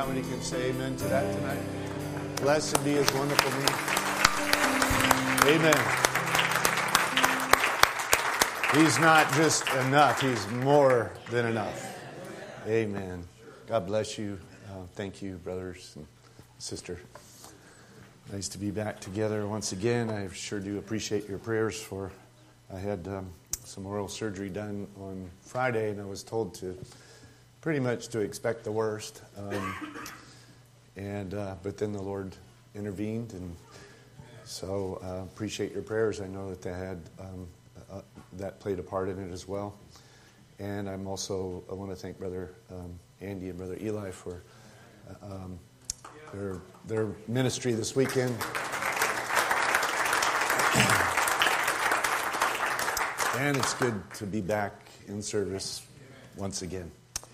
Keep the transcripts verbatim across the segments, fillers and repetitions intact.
How many can say amen to that tonight? Blessed be his wonderful name. Amen. He's not just enough. He's more than enough. Amen. God bless you. Uh, thank you, brothers and sister. Nice to be back together once again. I sure do appreciate your prayers for, I had um, some oral surgery done on Friday, and I was told to pretty much to expect the worst. Um, and uh, but then the Lord intervened, and so uh, appreciate your prayers. I know that they had um, uh, that played a part in it as well. And I'm also I want to thank Brother um, Andy and Brother Eli for uh, um, their their ministry this weekend. And it's good to be back in service once again.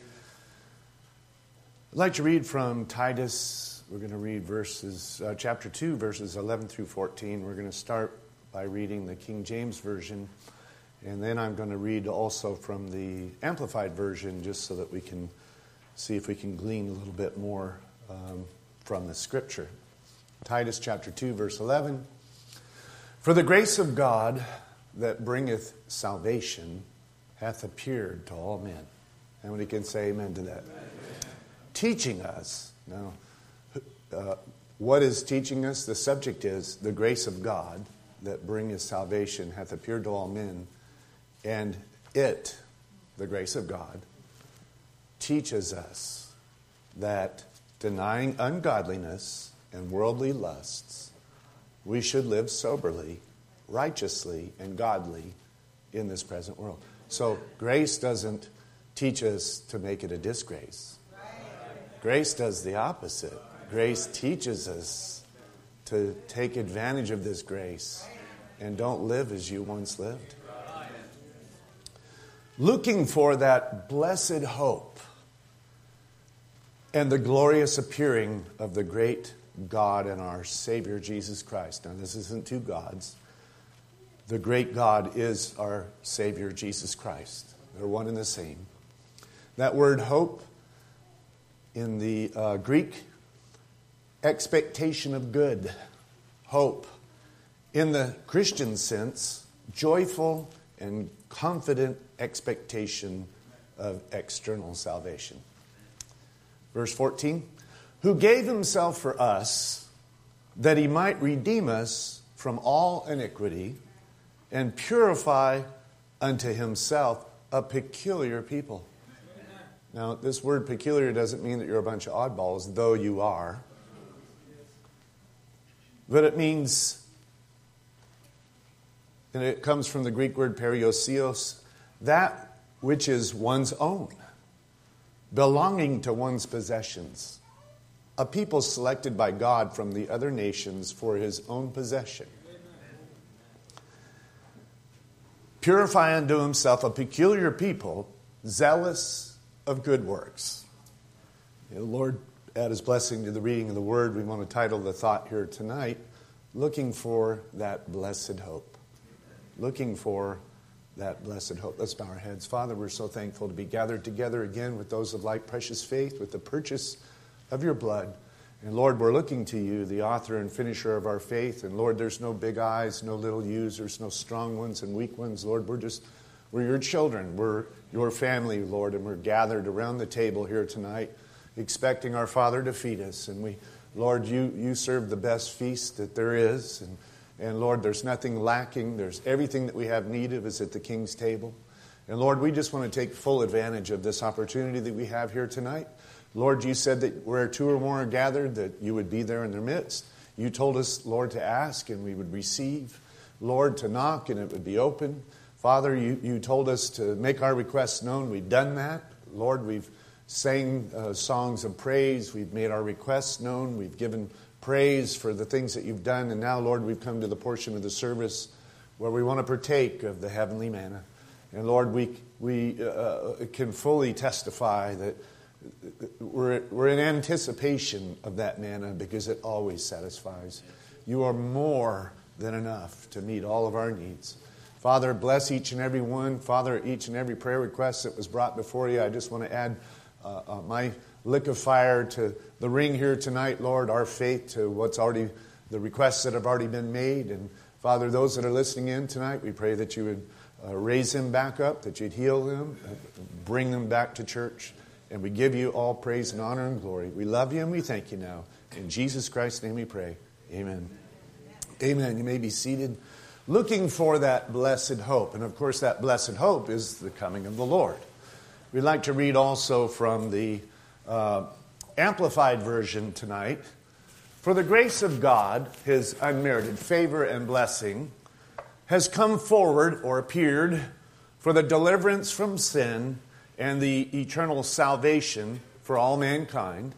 I'd like to read from Titus. We're going to read verses, uh, chapter two, verses eleven through fourteen. We're going to start by reading the King James Version, and then I'm going to read also from the Amplified Version, just so that we can see if we can glean a little bit more um, from the Scripture. Titus chapter two, verse eleven. For the grace of God that bringeth salvation hath appeared to all men. How many can say amen to that? Amen. Teaching us. Now, uh, what is teaching us? The subject is the grace of God that bringeth salvation hath appeared to all men. And it, the grace of God, teaches us that denying ungodliness and worldly lusts, we should live soberly, righteously, and godly in this present world. So grace doesn't teach us to make it a disgrace. Grace does the opposite. Grace teaches us to take advantage of this grace and don't live as you once lived. Looking for that blessed hope and the glorious appearing of the great God and our Savior Jesus Christ. Now, this isn't two gods. The great God is our Savior Jesus Christ. They're one and the same. That word hope in the uh, Greek, expectation of good, hope. In the Christian sense, joyful and confident expectation of external salvation. Verse fourteen, who gave himself for us that he might redeem us from all iniquity and purify unto himself a peculiar people. Now, this word peculiar doesn't mean that you're a bunch of oddballs, though you are. But it means, and it comes from the Greek word periosios, that which is one's own, belonging to one's possessions. A people selected by God from the other nations for his own possession. Purify unto himself a peculiar people, zealous of good works. The Lord add his blessing to the reading of the word. We want to title the thought here tonight, Looking for that Blessed Hope. Looking for that blessed hope. Let's bow our heads. Father, we're so thankful to be gathered together again with those of like precious faith, with the purchase of your blood. And Lord, we're looking to you, the author and finisher of our faith. And Lord, there's no big eyes, no little U's, there's no strong ones and weak ones. Lord, we're just, we're your children. We're your family, Lord, and we're gathered around the table here tonight, expecting our Father to feed us. And we, Lord, you, you serve the best feast that there is. And, and Lord, there's nothing lacking. There's everything that we have need of is at the King's table. And Lord, we just want to take full advantage of this opportunity that we have here tonight. Lord, you said that where two or more are gathered, that you would be there in their midst. You told us, Lord, to ask and we would receive. Lord, to knock and it would be open. Father, you, you told us to make our requests known. We've done that. Lord, we've sang uh, songs of praise. We've made our requests known. We've given praise for the things that you've done. And now, Lord, we've come to the portion of the service where we want to partake of the heavenly manna. And Lord, we we uh, can fully testify that we're, we're in anticipation of that manna because it always satisfies. You are more than enough to meet all of our needs. Father, bless each and every one. Father, each and every prayer request that was brought before you, I just want to add uh, uh, my lick of fire to the ring here tonight, Lord, our faith to what's already, the requests that have already been made. And Father, those that are listening in tonight, we pray that you would uh, raise them back up, that you'd heal them, uh, bring them back to church. And we give you all praise and honor and glory. We love you and we thank you now. In Jesus Christ's name we pray. Amen. Amen. You may be seated. Looking for that blessed hope. And of course that blessed hope is the coming of the Lord. We'd like to read also from the uh, Amplified Version tonight. For the grace of God, His unmerited favor and blessing, has come forward or appeared for the deliverance from sin and the eternal salvation for all mankind.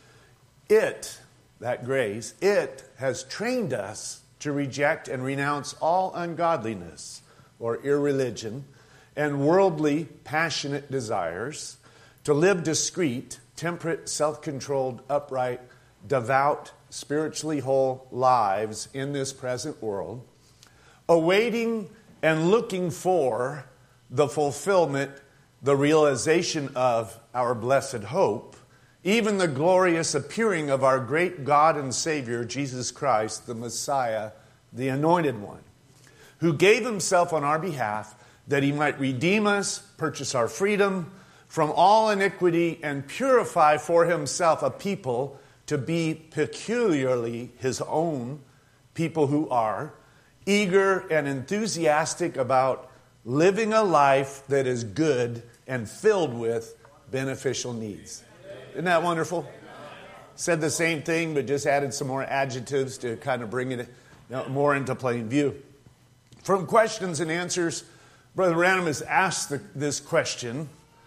It, that grace, it has trained us to reject and renounce all ungodliness or irreligion and worldly passionate desires, to live discreet, temperate, self-controlled, upright, devout, spiritually whole lives in this present world, awaiting and looking for the fulfillment, the realization of our blessed hope, even the glorious appearing of our great God and Savior, Jesus Christ, the Messiah, the Anointed One, who gave Himself on our behalf that He might redeem us, purchase our freedom from all iniquity, and purify for Himself a people to be peculiarly His own, people who are eager and enthusiastic about living a life that is good and filled with beneficial needs. Isn't that wonderful? Said the same thing, but just added some more adjectives to kind of bring it more into plain view. From questions and answers, Brother Branham has asked the, this question,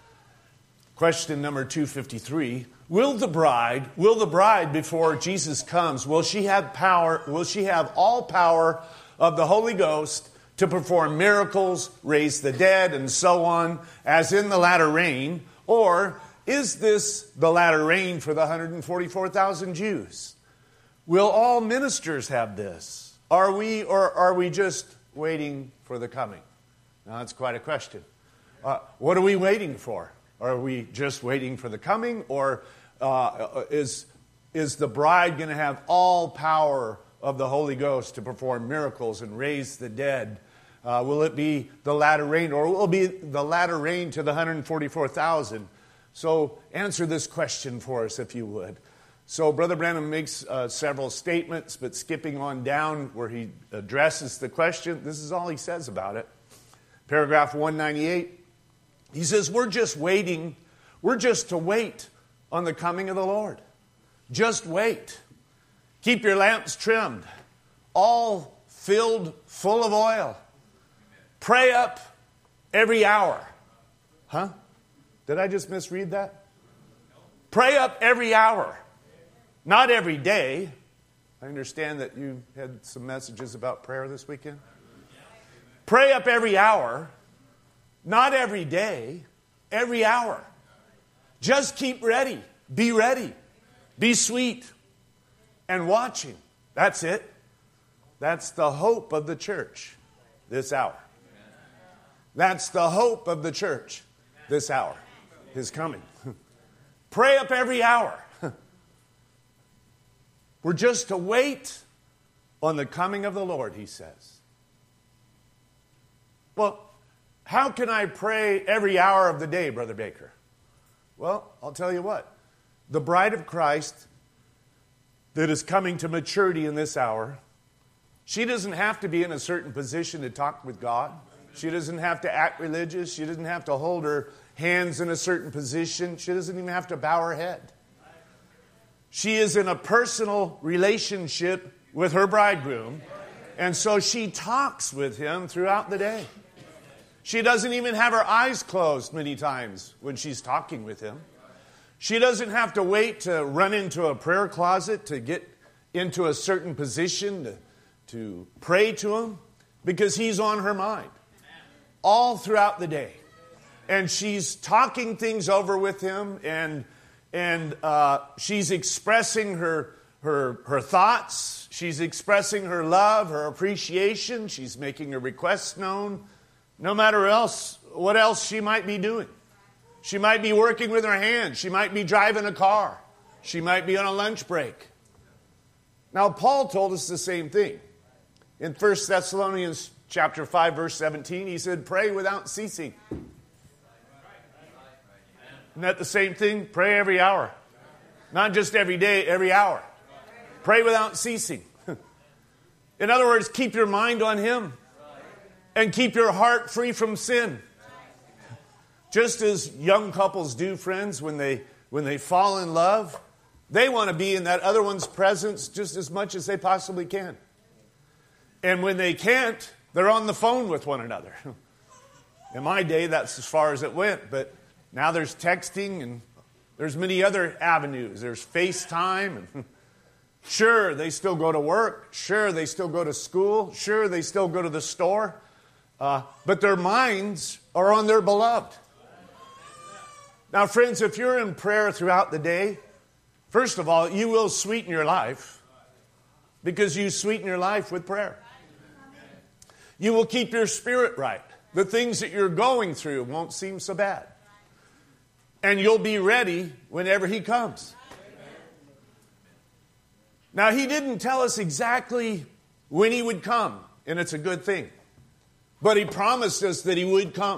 question number two fifty-three. Will the bride, will the bride before Jesus comes, will she have power, will she have all power of the Holy Ghost to perform miracles, raise the dead, and so on, as in the latter rain? Or is this the latter rain for the one hundred forty-four thousand Jews? Will all ministers have this? Are we, or are we just waiting for the coming? Now, that's quite a question. Uh, what are we waiting for? Are we just waiting for the coming? Or uh, is, is the bride going to have all power of the Holy Ghost to perform miracles and raise the dead? Uh, will it be the latter rain, or will it be the latter rain to the one hundred forty-four thousand? So answer this question for us, if you would. So Brother Branham makes uh, several statements, but skipping on down where he addresses the question, this is all he says about it. Paragraph one ninety-eight, he says, we're just waiting, we're just to wait on the coming of the Lord. Just wait. Keep your lamps trimmed, all filled full of oil. Pray up every hour. Huh? Did I just misread that? Pray up every hour. Not every day. I understand that you had some messages about prayer this weekend. Pray up every hour. Not every day. Every hour. Just keep ready. Be ready. Be sweet. And watching. That's it. That's the hope of the church this hour. That's the hope of the church this hour. His coming. Pray up every hour. We're just to wait on the coming of the Lord, he says. Well, how can I pray every hour of the day, Brother Baker? Well, I'll tell you what. The bride of Christ that is coming to maturity in this hour, she doesn't have to be in a certain position to talk with God. She doesn't have to act religious. She doesn't have to hold her hands in a certain position. She doesn't even have to bow her head. She is in a personal relationship with her bridegroom, and so she talks with him throughout the day. She doesn't even have her eyes closed many times when she's talking with him. She doesn't have to wait to run into a prayer closet to get into a certain position to, to pray to him, because he's on her mind all throughout the day. And she's talking things over with him, and and uh, she's expressing her, her, her thoughts. She's expressing her love, her appreciation. She's making her requests known, no matter else what else she might be doing. She might be working with her hands. She might be driving a car. She might be on a lunch break. Now, Paul told us the same thing. In First Thessalonians chapter five, verse seventeen, he said, pray without ceasing. Isn't that the same thing? Pray every hour. Not just every day, every hour. Pray without ceasing. In other words, keep your mind on Him. And keep your heart free from sin. Just as young couples do, friends, when they when they fall in love, they want to be in that other one's presence just as much as they possibly can. And when they can't, they're on the phone with one another. In my day, that's as far as it went. But now there's texting and there's many other avenues. There's FaceTime. And sure, they still go to work. Sure, they still go to school. Sure, they still go to the store. Uh, but their minds are on their beloved. Now, friends, if you're in prayer throughout the day, first of all, you will sweeten your life because you sweeten your life with prayer. You will keep your spirit right. The things that you're going through won't seem so bad. And you'll be ready whenever He comes. Now, He didn't tell us exactly when He would come, and it's a good thing. But He promised us that He would come.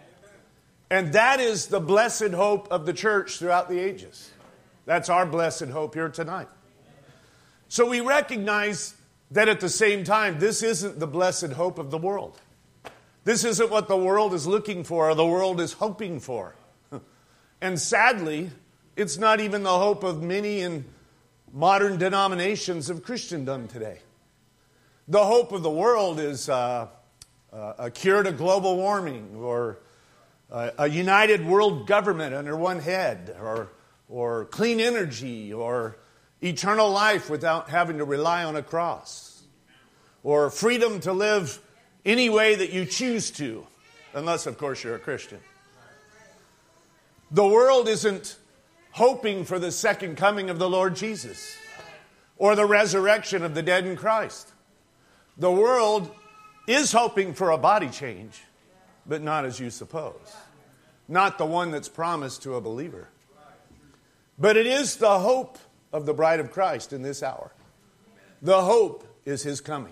And that is the blessed hope of the church throughout the ages. That's our blessed hope here tonight. So we recognize that at the same time, this isn't the blessed hope of the world. This isn't what the world is looking for or the world is hoping for. And sadly, it's not even the hope of many in modern denominations of Christendom today. The hope of the world is uh, uh, a cure to global warming, or uh, a united world government under one head, or, or clean energy, or eternal life without having to rely on a cross, or freedom to live any way that you choose to, unless, of course, you're a Christian. The world isn't hoping for the second coming of the Lord Jesus or the resurrection of the dead in Christ. The world is hoping for a body change, but not as you suppose. Not the one that's promised to a believer. But it is the hope of the bride of Christ in this hour. The hope is His coming.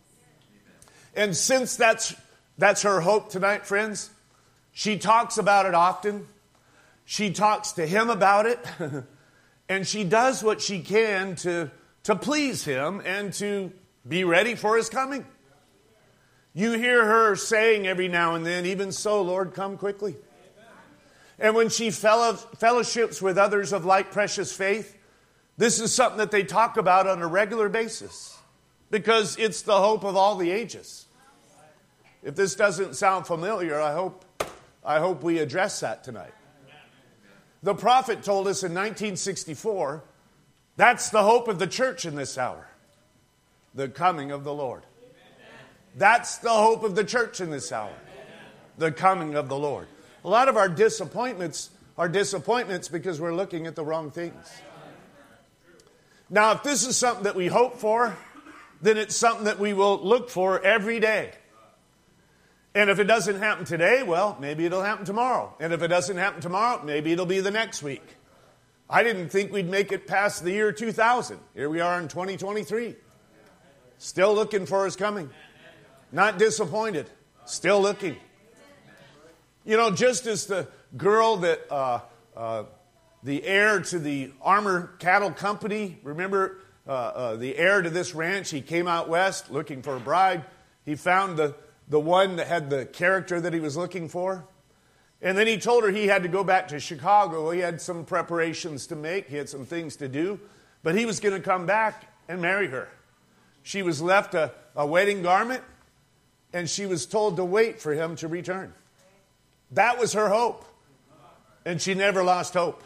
And since that's, that's her hope tonight, friends, she talks about it often. She talks to Him about it. And she does what she can to, to please Him and to be ready for His coming. You hear her saying every now and then, even so, Lord, come quickly. And when she fellow, fellowships with others of like precious faith, this is something that they talk about on a regular basis because it's the hope of all the ages. If this doesn't sound familiar, I hope, I hope we address that tonight. The prophet told us in nineteen sixty-four, that's the hope of the church in this hour. The coming of the Lord. That's the hope of the church in this hour. The coming of the Lord. A lot of our disappointments are disappointments because we're looking at the wrong things. Now, if this is something that we hope for, then it's something that we will look for every day. And if it doesn't happen today, well, maybe it'll happen tomorrow. And if it doesn't happen tomorrow, maybe it'll be the next week. I didn't think we'd make it past the year two thousand. Here we are in twenty twenty-three. Still looking for His coming. Not disappointed. Still looking. You know, just as the girl that, uh, uh, the heir to the Armour Cattle Company, remember uh, uh, the heir to this ranch, he came out west looking for a bride. He found the The one that had the character that he was looking for. And then he told her he had to go back to Chicago. He had some preparations to make. He had some things to do. But he was going to come back and marry her. She was left a, a wedding garment. And she was told to wait for him to return. That was her hope. And she never lost hope.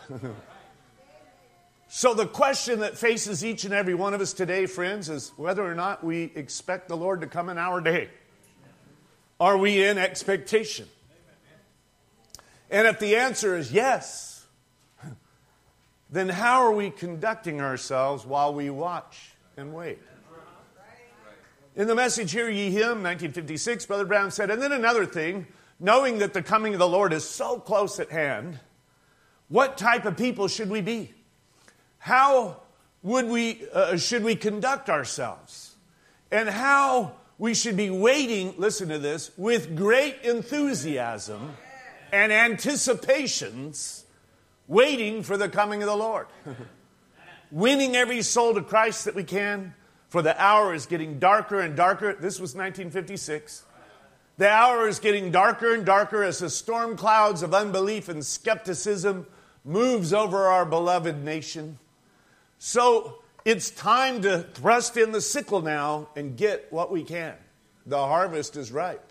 So the question that faces each and every one of us today, friends, is whether or not we expect the Lord to come in our day. Are we in expectation? And if the answer is yes, then how are we conducting ourselves while we watch and wait? In the message, Hear Ye Him, nineteen fifty-six, Brother Brown said, and then another thing, knowing that the coming of the Lord is so close at hand, what type of people should we be? How would we, uh, should we conduct ourselves? And how we should be waiting, listen to this, with great enthusiasm and anticipations, waiting for the coming of the Lord. Winning every soul to Christ that we can, for the hour is getting darker and darker. This was nineteen fifty-six. The hour is getting darker and darker as the storm clouds of unbelief and skepticism moves over our beloved nation. So it's time to thrust in the sickle now and get what we can. The harvest is ripe.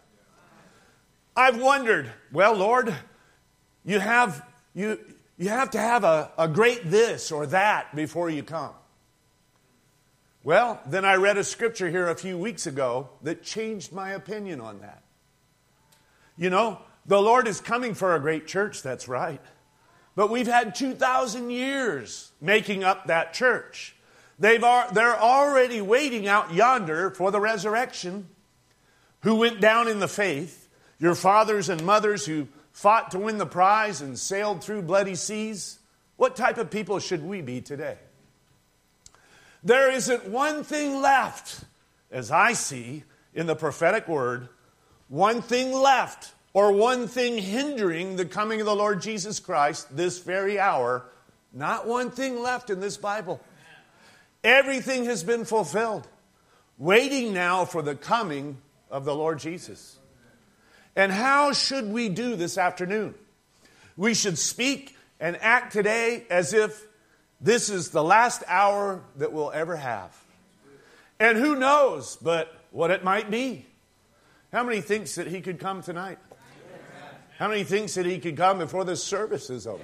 I've wondered, well, Lord, you have you you have to have a, a great this or that before you come. Well, then I read a scripture here a few weeks ago that changed my opinion on that. You know, the Lord is coming for a great church, that's right. But we've had two thousand years making up that church. They've are, they're already waiting out yonder for the resurrection. Who went down in the faith? Your fathers and mothers who fought to win the prize and sailed through bloody seas. What type of people should we be today? There isn't one thing left, as I see in the prophetic word, one thing left or one thing hindering the coming of the Lord Jesus Christ this very hour. Not one thing left in this Bible. Everything has been fulfilled. Waiting now for the coming of the Lord Jesus. And how should we do this afternoon? We should speak and act today as if this is the last hour that we'll ever have. And who knows but what it might be. How many thinks that he could come tonight? How many thinks that he could come before this service is over?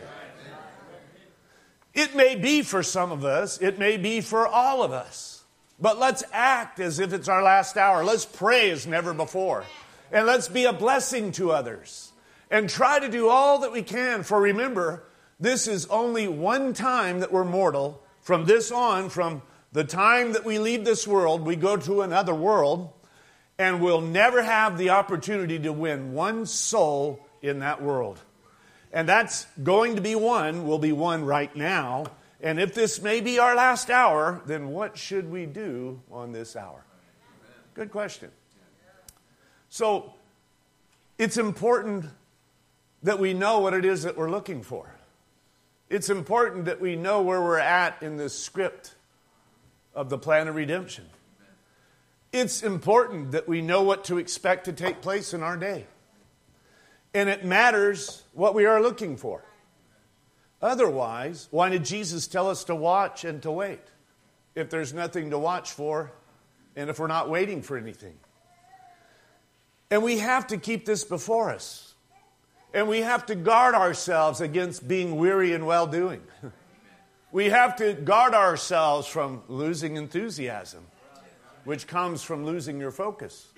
It may be for some of us. It may be for all of us. But let's act as if it's our last hour. Let's pray as never before. And let's be a blessing to others. And try to do all that we can. For remember, this is only one time that we're mortal. From this on, from the time that we leave this world, we go to another world. And we'll never have the opportunity to win one soul in that world. And that's going to be one, will be one right now. And if this may be our last hour, then what should we do on this hour? Good question. So, it's important that we know what it is that we're looking for. It's important that we know where we're at in this script of the plan of redemption. It's important that we know what to expect to take place in our day. And it matters what we are looking for. Otherwise, why did Jesus tell us to watch and to wait? If there's nothing to watch for, and if we're not waiting for anything. And we have to keep this before us. And we have to guard ourselves against being weary in well-doing. We have to guard ourselves from losing enthusiasm, which comes from losing your focus.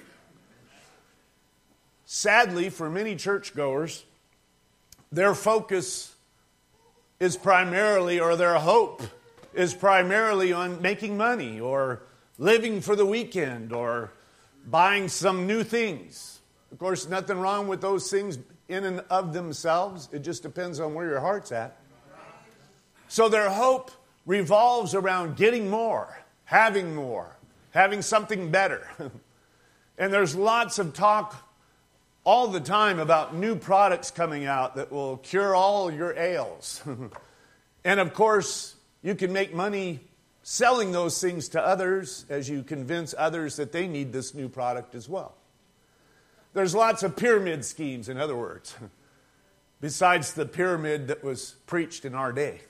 Sadly, for many churchgoers, their focus is primarily, or their hope is primarily on making money or living for the weekend or buying some new things. Of course, nothing wrong with those things in and of themselves. It just depends on where your heart's at. So their hope revolves around getting more, having more, having something better. And there's lots of talk all the time about new products coming out that will cure all your ails. And of course, you can make money selling those things to others as you convince others that they need this new product as well. There's lots of pyramid schemes, in other words, besides the pyramid that was preached in our day.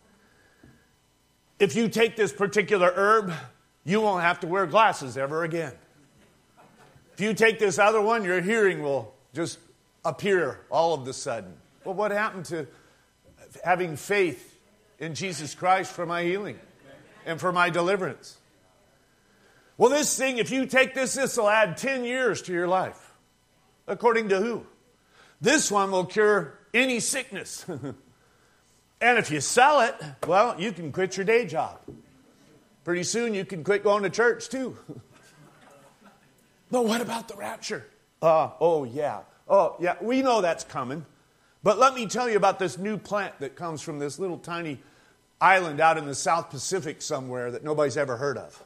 If you take this particular herb, you won't have to wear glasses ever again. If you take this other one, your hearing will just appear all of a sudden. Well, what happened to having faith in Jesus Christ for my healing and for my deliverance? Well, this thing, if you take this, this will add ten years to your life. According to who? This one will cure any sickness. And if you sell it, well, you can quit your day job. Pretty soon you can quit going to church too. But what about the rapture? Uh, oh, yeah. Oh, yeah, we know that's coming. But let me tell you about this new plant that comes from this little tiny island out in the South Pacific somewhere that nobody's ever heard of.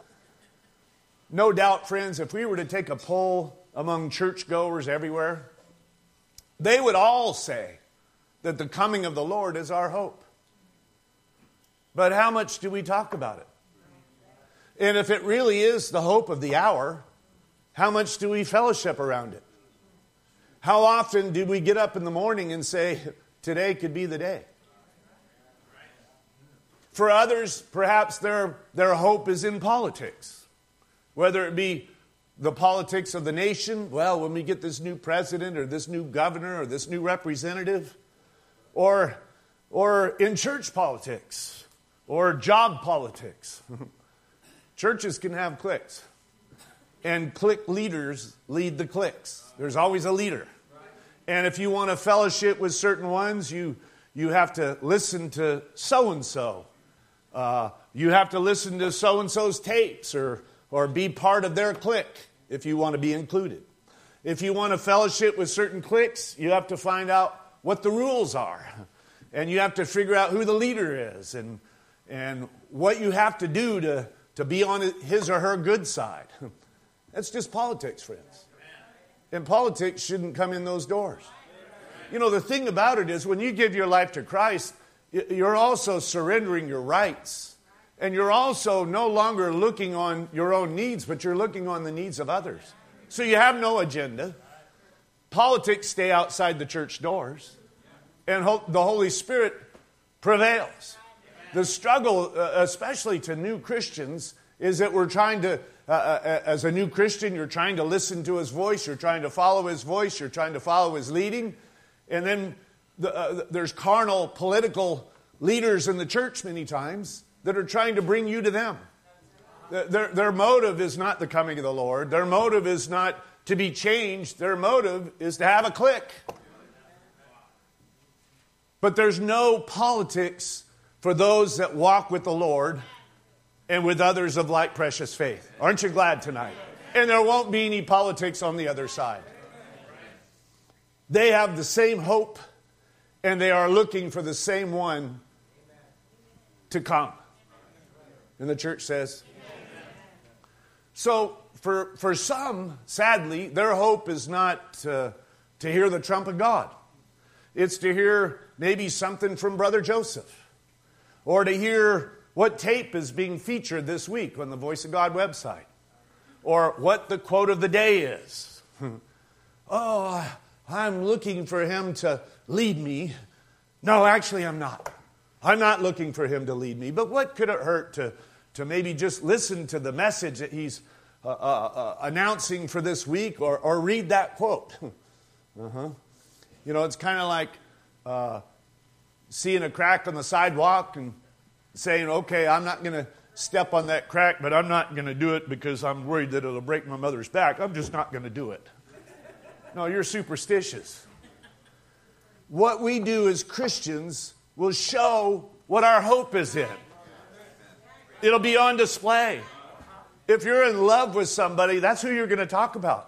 No doubt, friends, if we were to take a poll among churchgoers everywhere, they would all say that the coming of the Lord is our hope. But how much do we talk about it? And if it really is the hope of the hour, how much do we fellowship around it? How often do we get up in the morning and say, today could be the day? For others, perhaps their, their hope is in politics. Whether it be the politics of the nation, well, when we get this new president or this new governor or this new representative, or, or in church politics, or job politics. Churches can have cliques. And clique leaders lead the cliques. There's always a leader. And if you want to fellowship with certain ones, you, you have to listen to so-and-so. Uh, you have to listen to so-and-so's tapes or, or be part of their clique if you want to be included. If you want to fellowship with certain cliques, you have to find out what the rules are. And you have to figure out who the leader is and, and what you have to do to, to be on his or her good side. That's just politics, friends. And politics shouldn't come in those doors. You know, the thing about it is when you give your life to Christ, you're also surrendering your rights. And you're also no longer looking on your own needs, but you're looking on the needs of others. So you have no agenda. Politics stay outside the church doors. And the Holy Spirit prevails. The struggle, especially to new Christians, is that we're trying to, uh, as a new Christian, you're trying to listen to His voice, you're trying to follow His voice, you're trying to follow His leading. And then the, uh, there's carnal political leaders in the church many times that are trying to bring you to them. Their, their motive is not the coming of the Lord. Their motive is not to be changed. Their motive is to have a clique. But there's no politics for those that walk with the Lord and with others of like precious faith. Aren't you glad tonight? And there won't be any politics on the other side. They have the same hope, and they are looking for the same one to come. And the church says. So for, for some, sadly, their hope is not uh, to hear the trump of God. It's to hear maybe something from Brother Joseph. Or to hear what tape is being featured this week on the Voice of God website. Or what the quote of the day is. Oh, I'm looking for him to lead me. No, actually I'm not. I'm not looking for him to lead me. But what could it hurt to, to maybe just listen to the message that he's uh, uh, uh, announcing for this week or, or read that quote? uh-huh. You know, it's kind of like uh, seeing a crack on the sidewalk and saying, okay, I'm not going to step on that crack, but I'm not going to do it because I'm worried that it'll break my mother's back. I'm just not going to do it. No, you're superstitious. What we do as Christians will show what our hope is in. It'll be on display. If you're in love with somebody, that's who you're going to talk about.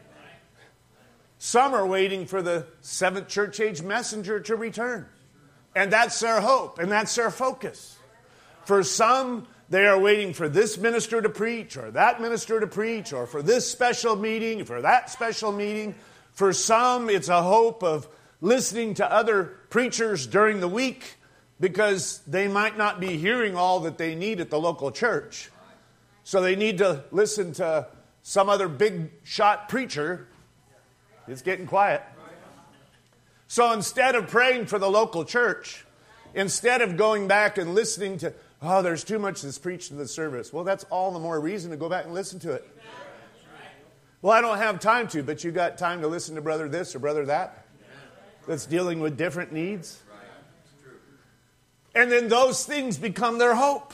Some are waiting for the seventh church age messenger to return. And that's their hope, and that's their focus. For some, they are waiting for this minister to preach, or that minister to preach, or for this special meeting, for that special meeting. For some, it's a hope of listening to other preachers during the week because they might not be hearing all that they need at the local church. So they need to listen to some other big shot preacher. It's getting quiet. So instead of praying for the local church, instead of going back and listening to, oh, there's too much that's preached in the service. Well, that's all the more reason to go back and listen to it. Well, I don't have time to, but you got time to listen to brother this or brother that that's dealing with different needs. And then those things become their hope.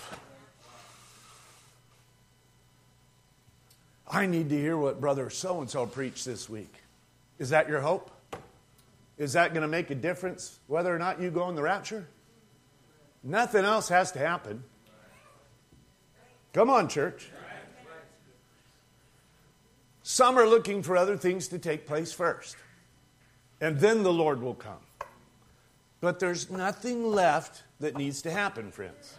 I need to hear what brother so-and-so preached this week. Is that your hope? Is that going to make a difference whether or not you go in the rapture? Nothing else has to happen. Come on, church. Some are looking for other things to take place first. And then the Lord will come. But there's nothing left that needs to happen, friends.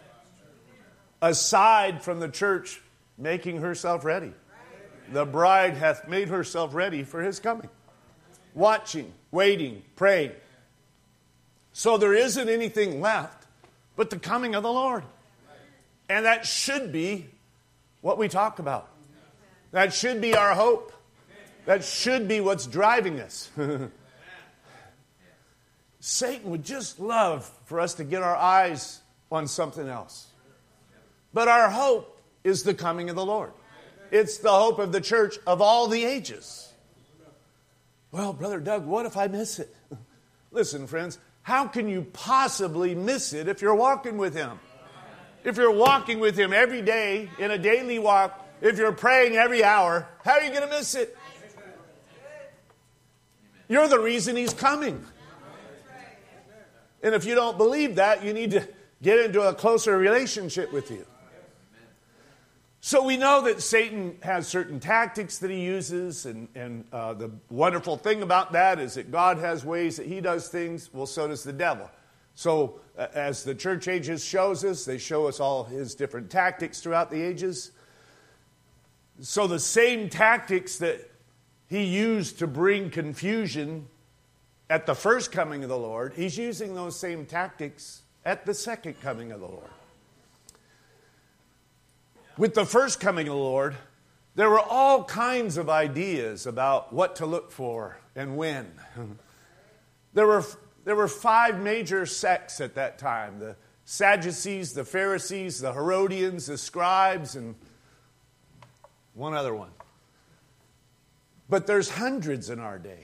Aside from the church making herself ready. The bride hath made herself ready for his coming. Watching, waiting, praying. So there isn't anything left but the coming of the Lord. And that should be what we talk about. That should be our hope. That should be what's driving us. Satan would just love for us to get our eyes on something else. But our hope is the coming of the Lord. It's the hope of the church of all the ages. Well, Brother Doug, what if I miss it? Listen, friends, how can you possibly miss it if you're walking with Him? If you're walking with Him every day in a daily walk, if you're praying every hour, how are you going to miss it? You're the reason He's coming. And if you don't believe that, you need to get into a closer relationship with you. So we know that Satan has certain tactics that he uses, and, and uh, the wonderful thing about that is that God has ways that he does things, well, so does the devil. So uh, as the church ages shows us, they show us all his different tactics throughout the ages. So the same tactics that he used to bring confusion at the first coming of the Lord, he's using those same tactics at the second coming of the Lord. With the first coming of the Lord, there were all kinds of ideas about what to look for and when. There were, there were five major sects at that time. The Sadducees, the Pharisees, the Herodians, the scribes, and one other one. But there's hundreds in our day.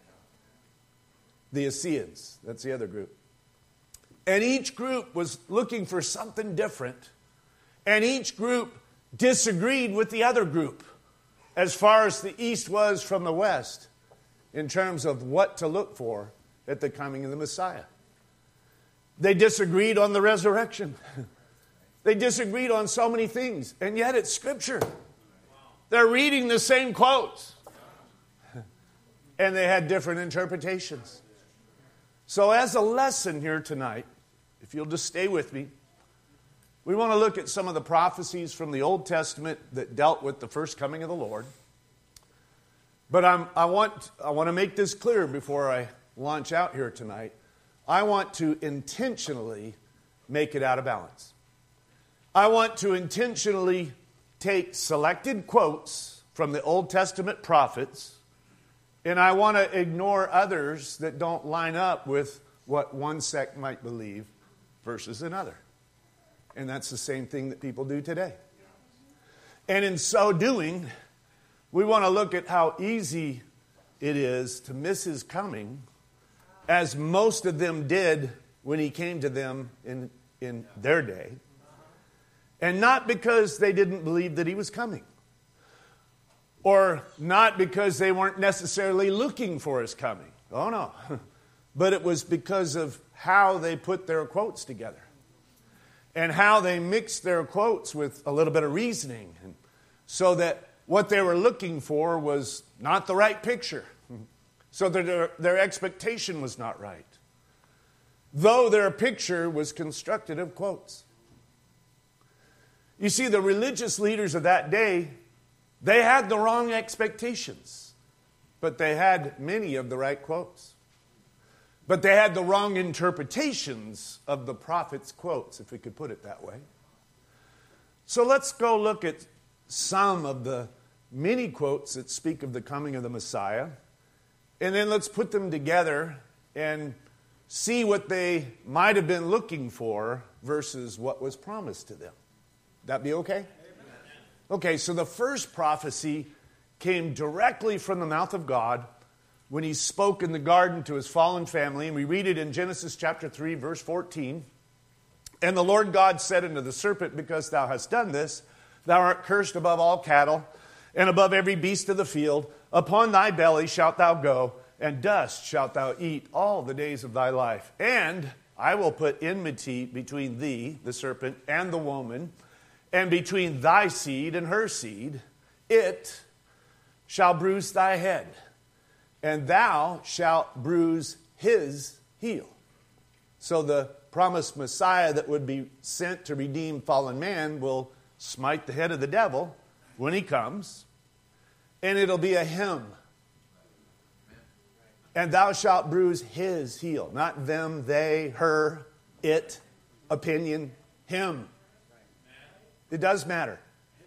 The Essenes, that's the other group. And each group was looking for something different. And each group disagreed with the other group as far as the East was from the West in terms of what to look for at the coming of the Messiah. They disagreed on the resurrection. They disagreed on so many things. And yet it's Scripture. They're reading the same quotes. And they had different interpretations. So as a lesson here tonight, if you'll just stay with me, we want to look at some of the prophecies from the Old Testament that dealt with the first coming of the Lord. But I'm, I want, I want to make this clear before I launch out here tonight. I want to intentionally make it out of balance. I want to intentionally take selected quotes from the Old Testament prophets, and I want to ignore others that don't line up with what one sect might believe versus another. And that's the same thing that people do today. And in so doing, we want to look at how easy it is to miss his coming, as most of them did when he came to them in, in their day. And not because they didn't believe that he was coming. Or not because they weren't necessarily looking for his coming. Oh, no. But it was because of how they put their quotes together. And how they mixed their quotes with a little bit of reasoning. And so that what they were looking for was not the right picture. So that their, their expectation was not right. Though their picture was constructed of quotes. You see, the religious leaders of that day, they had the wrong expectations, but they had many of the right quotes. But they had the wrong interpretations of the prophet's quotes, if we could put it that way. So let's go look at some of the many quotes that speak of the coming of the Messiah, and then let's put them together and see what they might have been looking for versus what was promised to them. That be okay? Amen. Okay, so the first prophecy came directly from the mouth of God when he spoke in the garden to his fallen family. And we read it in Genesis chapter three, verse fourteen. And the Lord God said unto the serpent, because thou hast done this, thou art cursed above all cattle, and above every beast of the field. Upon thy belly shalt thou go, and dust shalt thou eat all the days of thy life. And I will put enmity between thee, the serpent, and the woman, and between thy seed and her seed. It shall bruise thy head, and thou shalt bruise his heel. So the promised Messiah that would be sent to redeem fallen man will smite the head of the devil when he comes, and it'll be a him. And thou shalt bruise his heel. Not them, they, her, it, opinion, him. It does matter.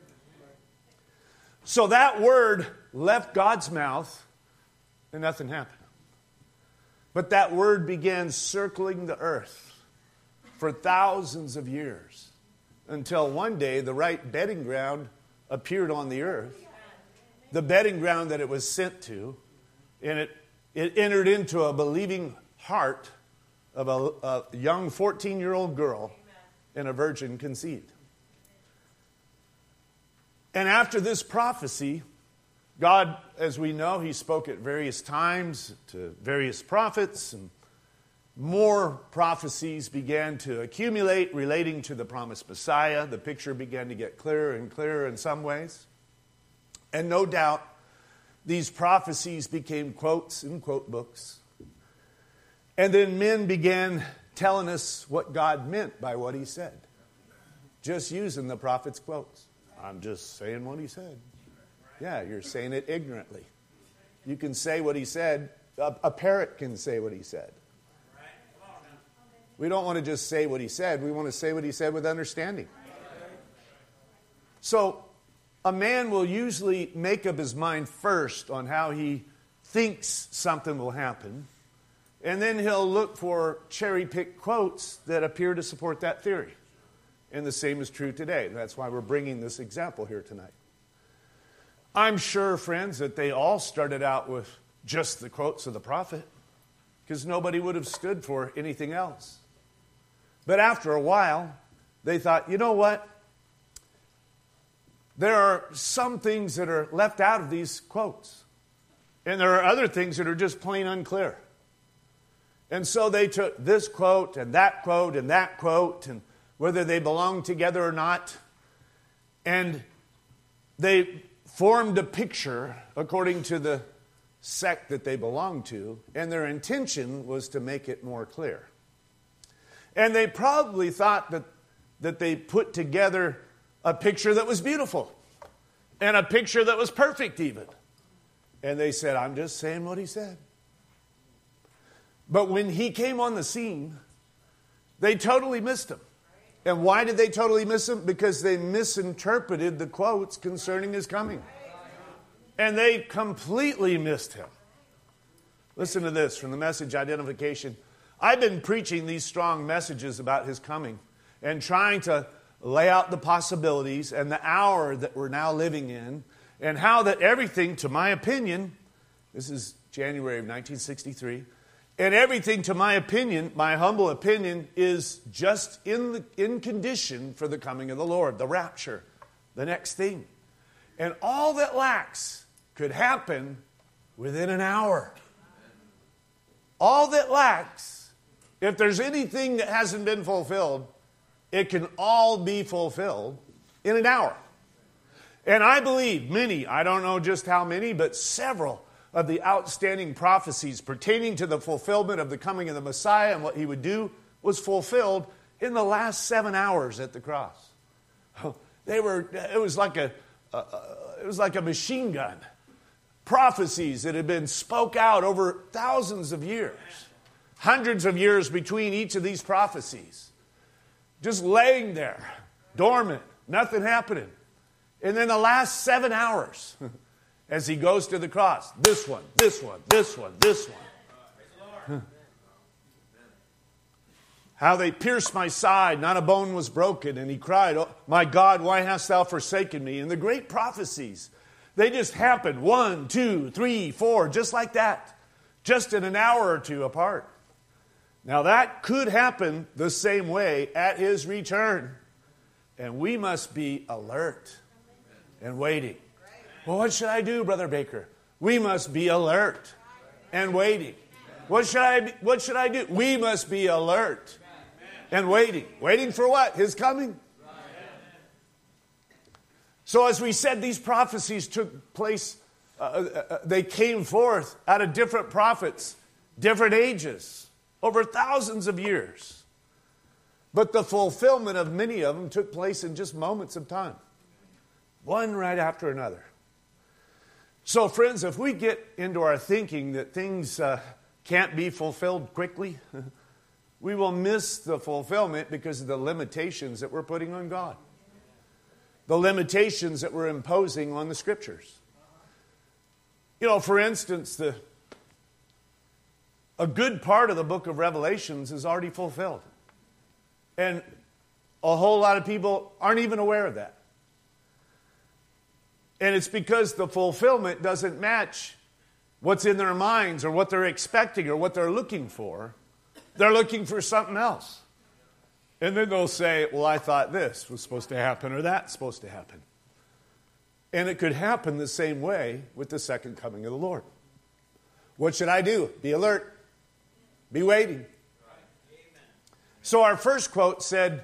So that word left God's mouth and nothing happened. But that word began circling the earth for thousands of years until one day the right bedding ground appeared on the earth. The bedding ground that it was sent to, and it, it entered into a believing heart of a, a young fourteen-year-old girl, and a virgin conceived. And after this prophecy, God, as we know, He spoke at various times to various prophets, and more prophecies began to accumulate relating to the promised Messiah. The picture began to get clearer and clearer in some ways. And no doubt, these prophecies became quotes in quote books. And then men began telling us what God meant by what He said, just using the prophet's quotes. I'm just saying what He said. Yeah, you're saying it ignorantly. You can say what He said. A, a parrot can say what he said. We don't want to just say what He said. We want to say what He said with understanding. So, a man will usually make up his mind first on how he thinks something will happen, and then he'll look for cherry-picked quotes that appear to support that theory. And the same is true today. That's why we're bringing this example here tonight. I'm sure, friends, that they all started out with just the quotes of the prophet, because nobody would have stood for anything else. But after a while, they thought, you know what? There are some things that are left out of these quotes. And there are other things that are just plain unclear. And so they took this quote and that quote and that quote, and whether they belong together or not, and they formed a picture according to the sect that they belonged to, and their intention was to make it more clear. And they probably thought that, that they put together a picture that was beautiful, and a picture that was perfect even. And they said, I'm just saying what He said. But when He came on the scene, they totally missed Him. And why did they totally miss Him? Because they misinterpreted the quotes concerning His coming. And they completely missed Him. Listen to this from the Message Identification. I've been preaching these strong messages about His coming and trying to lay out the possibilities and the hour that we're now living in, and how that everything, to my opinion, this is January of nineteen sixty-three, and everything, to my opinion, my humble opinion, is just in the in condition for the coming of the Lord, the rapture, the next thing. And all that lacks could happen within an hour. All that lacks, if there's anything that hasn't been fulfilled, it can all be fulfilled in an hour. And I believe many, I don't know just how many, but several of the outstanding prophecies pertaining to the fulfillment of the coming of the Messiah and what He would do was fulfilled in the last seven hours at the cross. They were, it was like a, a it was like a machine gun. Prophecies that had been spoke out over thousands of years, hundreds of years between each of these prophecies. Just laying there, dormant, nothing happening. And then the last seven hours, as He goes to the cross, this one, this one, this one, this one. How they pierced my side, not a bone was broken. And He cried, oh, my God, why hast Thou forsaken me? And the great prophecies, they just happened, one, two, three, four, just like that. Just in an hour or two apart. Now that could happen the same way at His return. And we must be alert and waiting. Well, what should I do, Brother Baker? We must be alert and waiting. What should I, what should I do? We must be alert and waiting. Waiting for what? His coming. So as we said, these prophecies took place uh, uh, they came forth out of different prophets, different ages, over thousands of years. But the fulfillment of many of them took place in just moments of time, one right after another. So, friends, if we get into our thinking that things uh, can't be fulfilled quickly, we will miss the fulfillment because of the limitations that we're putting on God. The limitations that we're imposing on the Scriptures. You know, for instance, the, a good part of the book of Revelations is already fulfilled. And a whole lot of people aren't even aware of that. And it's because the fulfillment doesn't match what's in their minds or what they're expecting or what they're looking for. They're looking for something else. And then they'll say, well, I thought this was supposed to happen or that's supposed to happen. And it could happen the same way with the second coming of the Lord. What should I do? Be alert. Be waiting. So our first quote said,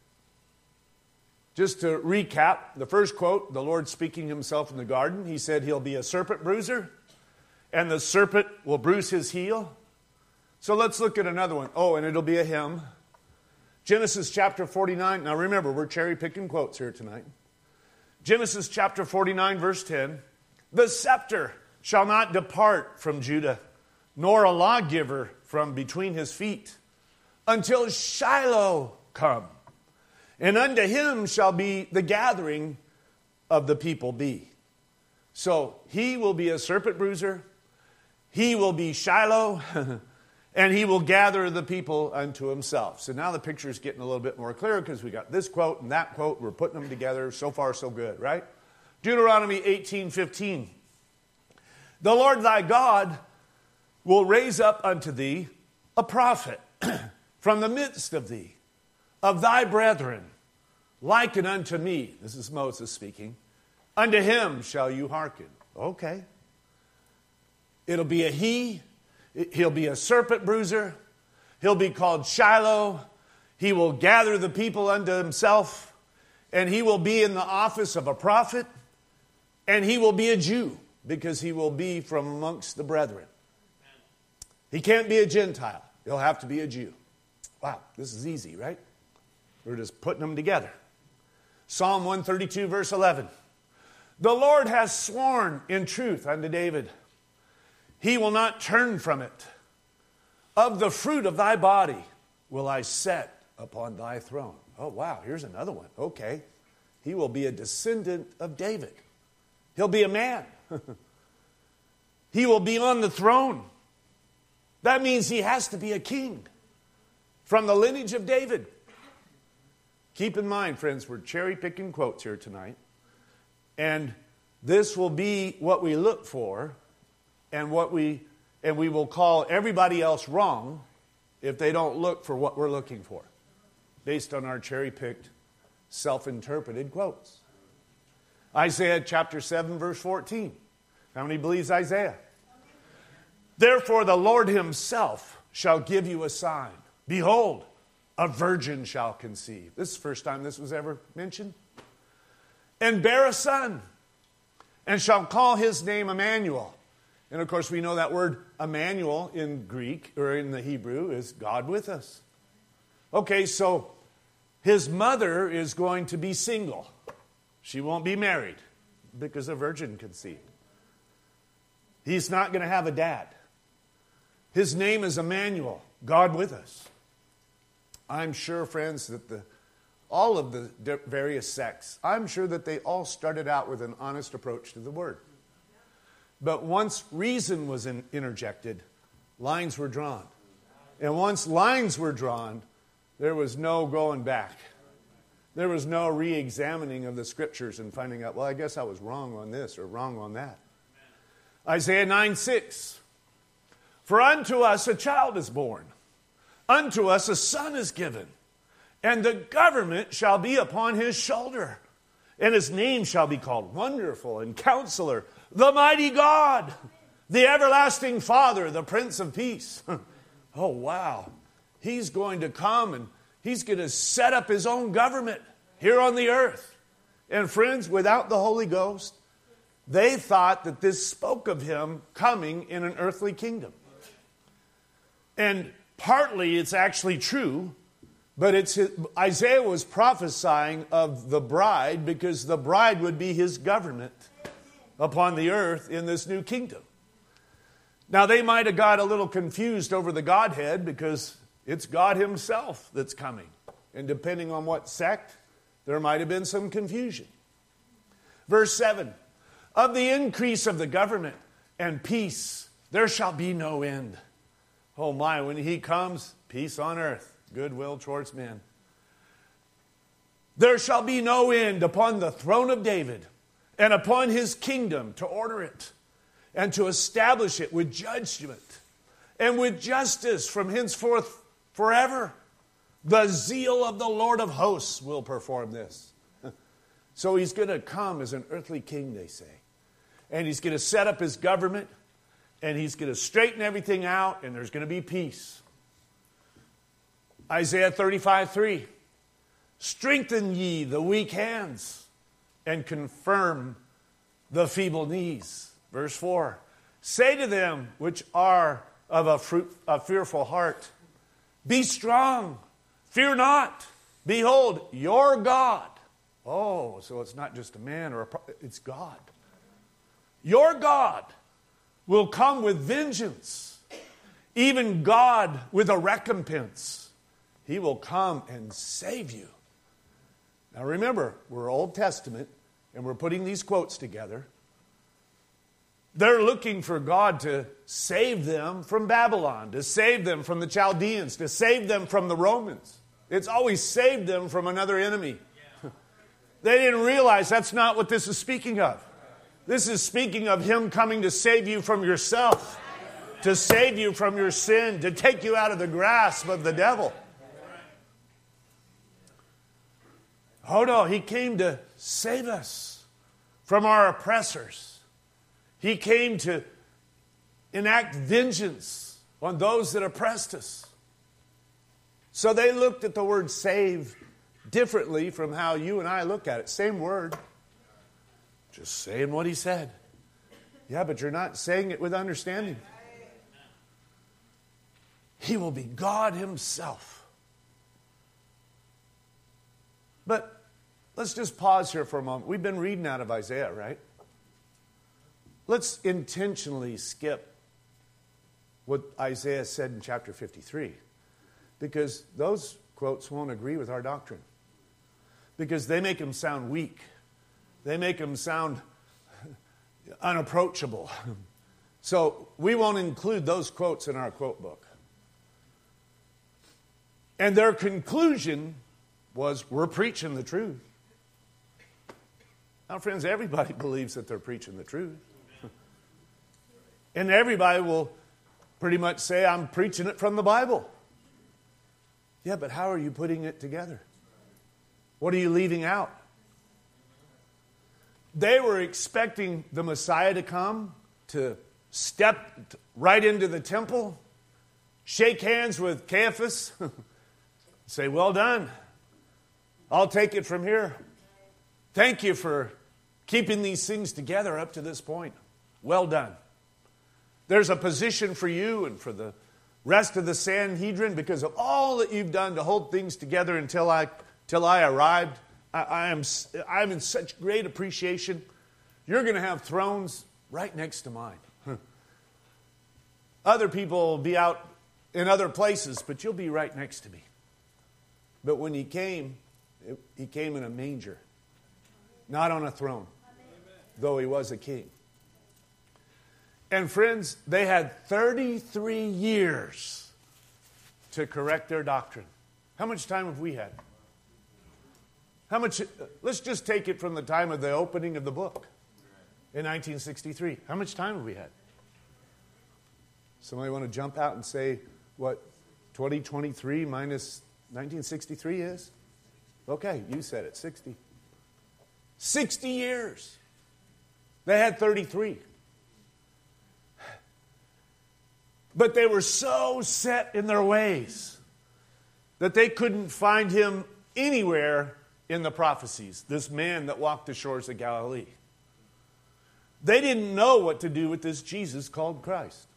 just to recap, the first quote, the Lord speaking himself in the garden, he said he'll be a serpent bruiser, and the serpent will bruise his heel. So let's look at another one. Oh, and it'll be a hymn. Genesis chapter forty-nine. Now remember, we're cherry picking quotes here tonight. Genesis chapter forty-nine, verse ten. The scepter shall not depart from Judah, nor a lawgiver from between his feet, until Shiloh come. And unto him shall be the gathering of the people be. So he will be a serpent bruiser. He will be Shiloh. And he will gather the people unto himself. So now the picture is getting a little bit more clear because we got this quote and that quote. We're putting them together. So far, so good, right? Deuteronomy eighteen fifteen. The Lord thy God will raise up unto thee a prophet from the midst of thee, of thy brethren, liken unto me. This is Moses speaking. Unto him shall you hearken. Okay. It'll be a he. He'll be a serpent bruiser. He'll be called Shiloh. He will gather the people unto himself. And he will be in the office of a prophet. And he will be a Jew because he will be from amongst the brethren. He can't be a Gentile. He'll have to be a Jew. Wow, this is easy, right? We're just putting them together. Psalm one thirty-two, verse eleven. The Lord has sworn in truth unto David. He will not turn from it. Of the fruit of thy body will I set upon thy throne. Oh, wow, here's another one. Okay. He will be a descendant of David. He'll be a man. He will be on the throne. That means he has to be a king from the lineage of David. Keep in mind, friends, we're cherry-picking quotes here tonight. And this will be what we look for. And what we and we will call everybody else wrong if they don't look for what we're looking for, based on our cherry-picked, self-interpreted quotes. Isaiah chapter seven, verse fourteen. How many believes Isaiah? Therefore the Lord himself shall give you a sign. Behold, a virgin shall conceive. This is the first time this was ever mentioned. And bear a son, and shall call his name Emmanuel. And of course, we know that word Emmanuel in Greek, or in the Hebrew, is God with us. Okay, so his mother is going to be single. She won't be married because a virgin conceived. He's not going to have a dad. His name is Emmanuel, God with us. I'm sure, friends, that the all of the various sects, I'm sure that they all started out with an honest approach to the word. But once reason was in, interjected, lines were drawn. And once lines were drawn, there was no going back. There was no re-examining of the scriptures and finding out, well, I guess I was wrong on this or wrong on that. Isaiah nine six. For unto us a child is born, unto us a son is given, and the government shall be upon his shoulder. And his name shall be called Wonderful and Counselor, the Mighty God, the Everlasting Father, the Prince of Peace. Oh, wow. He's going to come and he's going to set up his own government here on the earth. And friends, without the Holy Ghost, They thought that this spoke of him coming in an earthly kingdom. And partly it's actually true, but it's his, Isaiah was prophesying of the bride because the bride would be his government upon the earth in this new kingdom. Now they might have got a little confused over the Godhead because it's God himself that's coming. And depending on what sect, there might have been some confusion. Verse seven, of the increase of the government and peace, there shall be no end. Oh my, when he comes, peace on earth, goodwill towards men. There shall be no end upon the throne of David and upon his kingdom to order it and to establish it with judgment and with justice from henceforth forever. The zeal of the Lord of hosts will perform this. So he's going to come as an earthly king, they say. And he's going to set up his government, and he's going to straighten everything out, and there's going to be peace. Isaiah thirty-five three, strengthen ye the weak hands, and confirm the feeble knees. Verse four, say to them which are of a, fruit, a fearful heart, be strong, fear not. Behold, your God. Oh, so it's not just a man or a pro- it's God. Your God will come with vengeance, even God with a recompense. He will come and save you. Now remember, we're Old Testament, and we're putting these quotes together. They're looking for God to save them from Babylon, to save them from the Chaldeans, to save them from the Romans. It's always saved them from another enemy. They didn't realize that's not what this is speaking of. This is speaking of him coming to save you from yourself, to save you from your sin, to take you out of the grasp of the devil. Oh no, he came to save us from our oppressors. He came to enact vengeance on those that oppressed us. So they looked at the word save differently from how you and I look at it. Same word. Just saying what he said. Yeah, but you're not saying it with understanding. He will be God himself. But let's just pause here for a moment. We've been reading out of Isaiah, right? Let's intentionally skip what Isaiah said in chapter fifty-three, because those quotes won't agree with our doctrine, because they make him sound weak. They make him sound unapproachable. So we won't include those quotes in our quote book. And their conclusion was, we're preaching the truth. Now, friends, everybody believes that they're preaching the truth. And everybody will pretty much say, I'm preaching it from the Bible. Yeah, but how are you putting it together? What are you leaving out? They were expecting the Messiah to come, to step right into the temple, shake hands with Caiaphas, say, well done. I'll take it from here. Thank you for keeping these things together up to this point. Well done. There's a position for you and for the rest of the Sanhedrin because of all that you've done to hold things together until I, till I arrived. I, I am I'm in such great appreciation. You're going to have thrones right next to mine. Other people will be out in other places, but you'll be right next to me. But when he came, it, he came in a manger, not on a throne, though he was a king. And friends, they had thirty-three years to correct their doctrine. How much time have we had? How much? Let's just take it from the time of the opening of the book in nineteen sixty-three. How much time have we had? Somebody want to jump out and say what twenty twenty-three minus nineteen sixty-three is? Okay, you said it, sixty. sixty years. They had thirty-three. But they were so set in their ways that they couldn't find him anywhere in the prophecies, this man that walked the shores of Galilee. They didn't know what to do with this Jesus called Christ.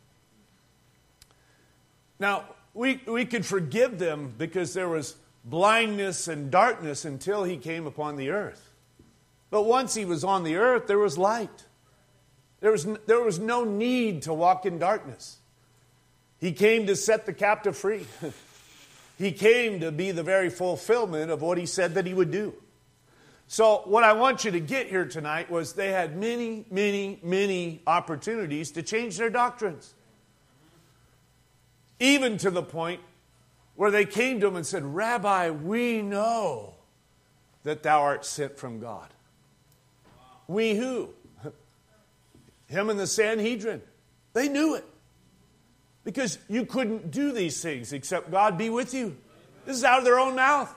Now, we, we could forgive them because there was blindness and darkness until he came upon the earth. But once he was on the earth, there was light. There was, there was no need to walk in darkness. He came to set the captive free. He came to be the very fulfillment of what he said that he would do. So what I want you to get here tonight was they had many, many, many opportunities to change their doctrines. Even to the point where they came to him and said, Rabbi, we know that thou art sent from God. We who? Him and the Sanhedrin. They knew it. Because you couldn't do these things except God be with you. This is out of their own mouth.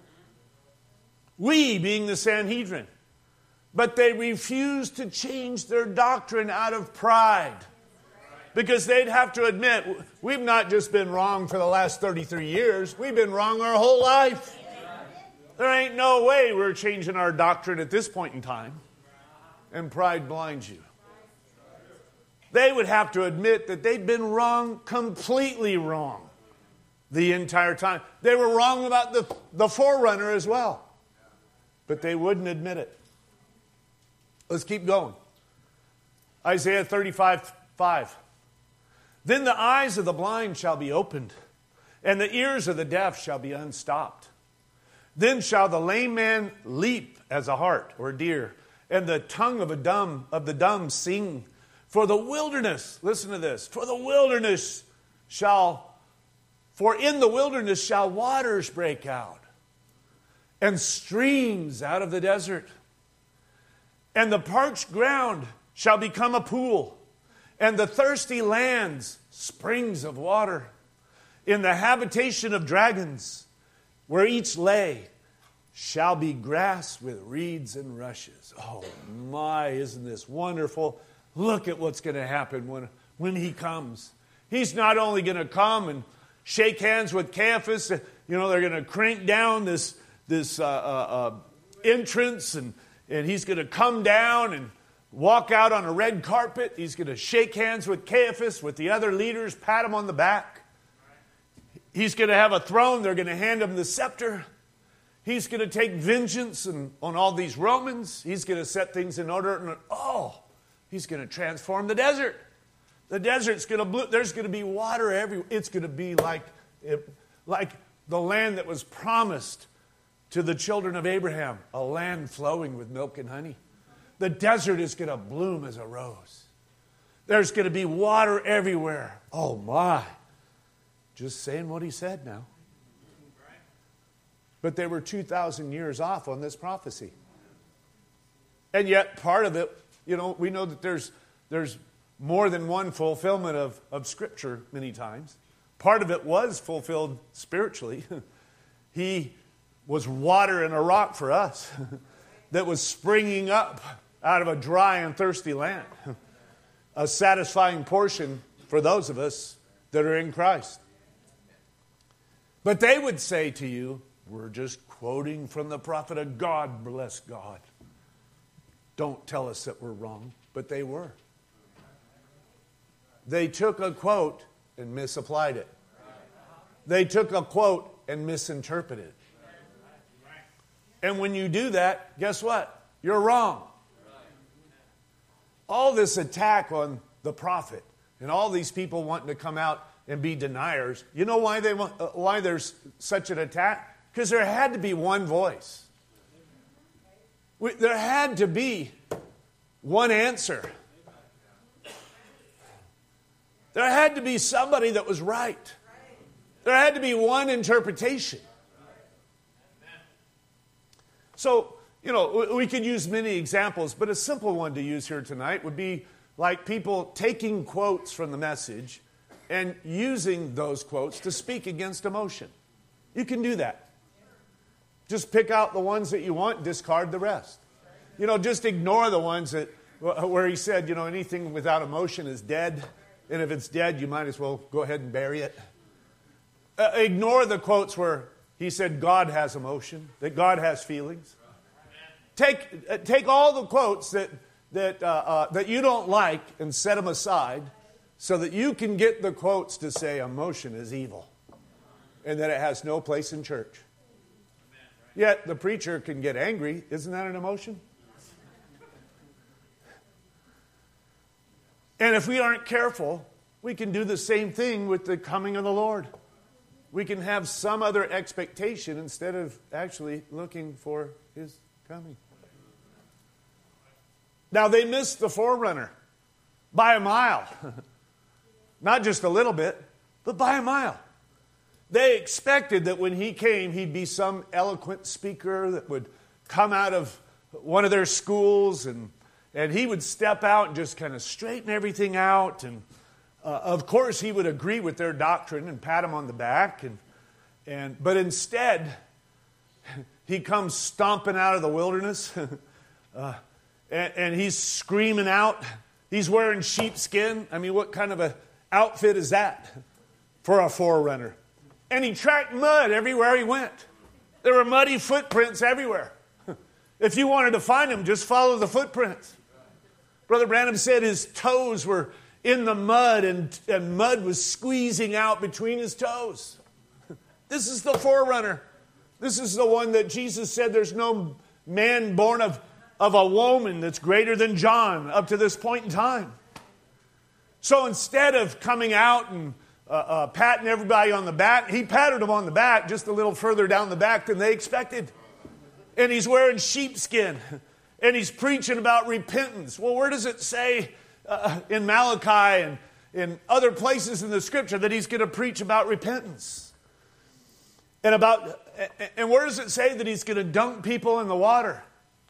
We being the Sanhedrin. But they refused to change their doctrine out of pride. Because they'd have to admit, we've not just been wrong for the last thirty-three years. We've been wrong our whole life. There ain't no way we're changing our doctrine at this point in time. And pride blinds you. They would have to admit that they'd been wrong, completely wrong, the entire time. They were wrong about the, the forerunner as well. But they wouldn't admit it. Let's keep going. Isaiah thirty-five five. Then the eyes of the blind shall be opened, and the ears of the deaf shall be unstopped. Then shall the lame man leap as a hart or deer, and the tongue of a dumb of the dumb sing. For the wilderness, listen to this, for the wilderness shall, for in the wilderness shall waters break out, and streams out of the desert. And the parched ground shall become a pool, and the thirsty lands springs of water. In the habitation of dragons, where each lay, shall be grass with reeds and rushes. Oh my, isn't this wonderful? Look at what's going to happen when, when he comes. He's not only going to come and shake hands with Caiaphas. You know, they're going to crank down this, this uh, uh, uh, entrance, and, and he's going to come down and walk out on a red carpet. He's going to shake hands with Caiaphas, with the other leaders, pat him on the back. He's going to have a throne. They're going to hand him the scepter. He's going to take vengeance and, on all these Romans. He's going to set things in order. And, oh, he's going to transform the desert. The desert's going to bloom. There's going to be water everywhere. It's going to be like, it, like the land that was promised to the children of Abraham, a land flowing with milk and honey. The desert is going to bloom as a rose. There's going to be water everywhere. Oh my. Just saying what he said now. But they were two thousand years off on this prophecy. And yet part of it, you know, we know that there's there's more than one fulfillment of, of Scripture many times. Part of it was fulfilled spiritually. He was water in a rock for us that was springing up out of a dry and thirsty land. A satisfying portion for those of us that are in Christ. But they would say to you, we're just quoting from the prophet of God, bless God. Don't tell us that we're wrong. But they were. They took a quote and misapplied it. They took a quote and misinterpreted it. And when you do that, guess what? You're wrong. All this attack on the prophet and all these people wanting to come out and be deniers, you know why they want, uh, why there's such an attack? Because there had to be one voice. We, there had to be one answer. There had to be somebody that was right. There had to be one interpretation. So, you know, we could use many examples, but a simple one to use here tonight would be like people taking quotes from the message and using those quotes to speak against emotion. You can do that. Just pick out the ones that you want, discard the rest. You know, just ignore the ones that where he said, you know, anything without emotion is dead. And if it's dead, you might as well go ahead and bury it. Uh, ignore the quotes where he said God has emotion, that God has feelings. Take, uh, take all the quotes that, that, uh, uh, that you don't like and set them aside so that you can get the quotes to say emotion is evil and that it has no place in church. Yet the preacher can get angry. Isn't that an emotion? And if we aren't careful, we can do the same thing with the coming of the Lord. We can have some other expectation instead of actually looking for His coming. Now, they missed the forerunner by a mile. Not just a little bit, but by a mile. They expected that when He came, He'd be some eloquent speaker that would come out of one of their schools and And He would step out and just kind of straighten everything out. And uh, of course, He would agree with their doctrine and pat them on the back. And, and But instead, He comes stomping out of the wilderness. uh, and, and He's screaming out. He's wearing sheepskin. I mean, what kind of an outfit is that for a forerunner? And He tracked mud everywhere He went. There were muddy footprints everywhere. If you wanted to find Him, just follow the footprints. Brother Branham said his toes were in the mud and, and mud was squeezing out between his toes. This is the forerunner. This is the one that Jesus said there's no man born of, of a woman that's greater than John up to this point in time. So instead of coming out and uh, uh, patting everybody on the back, He patted them on the back just a little further down the back than they expected. And He's wearing sheepskin. And He's preaching about repentance. Well, where does it say uh, in Malachi and in other places in the Scripture that He's going to preach about repentance? And about and where does it say that He's going to dunk people in the water?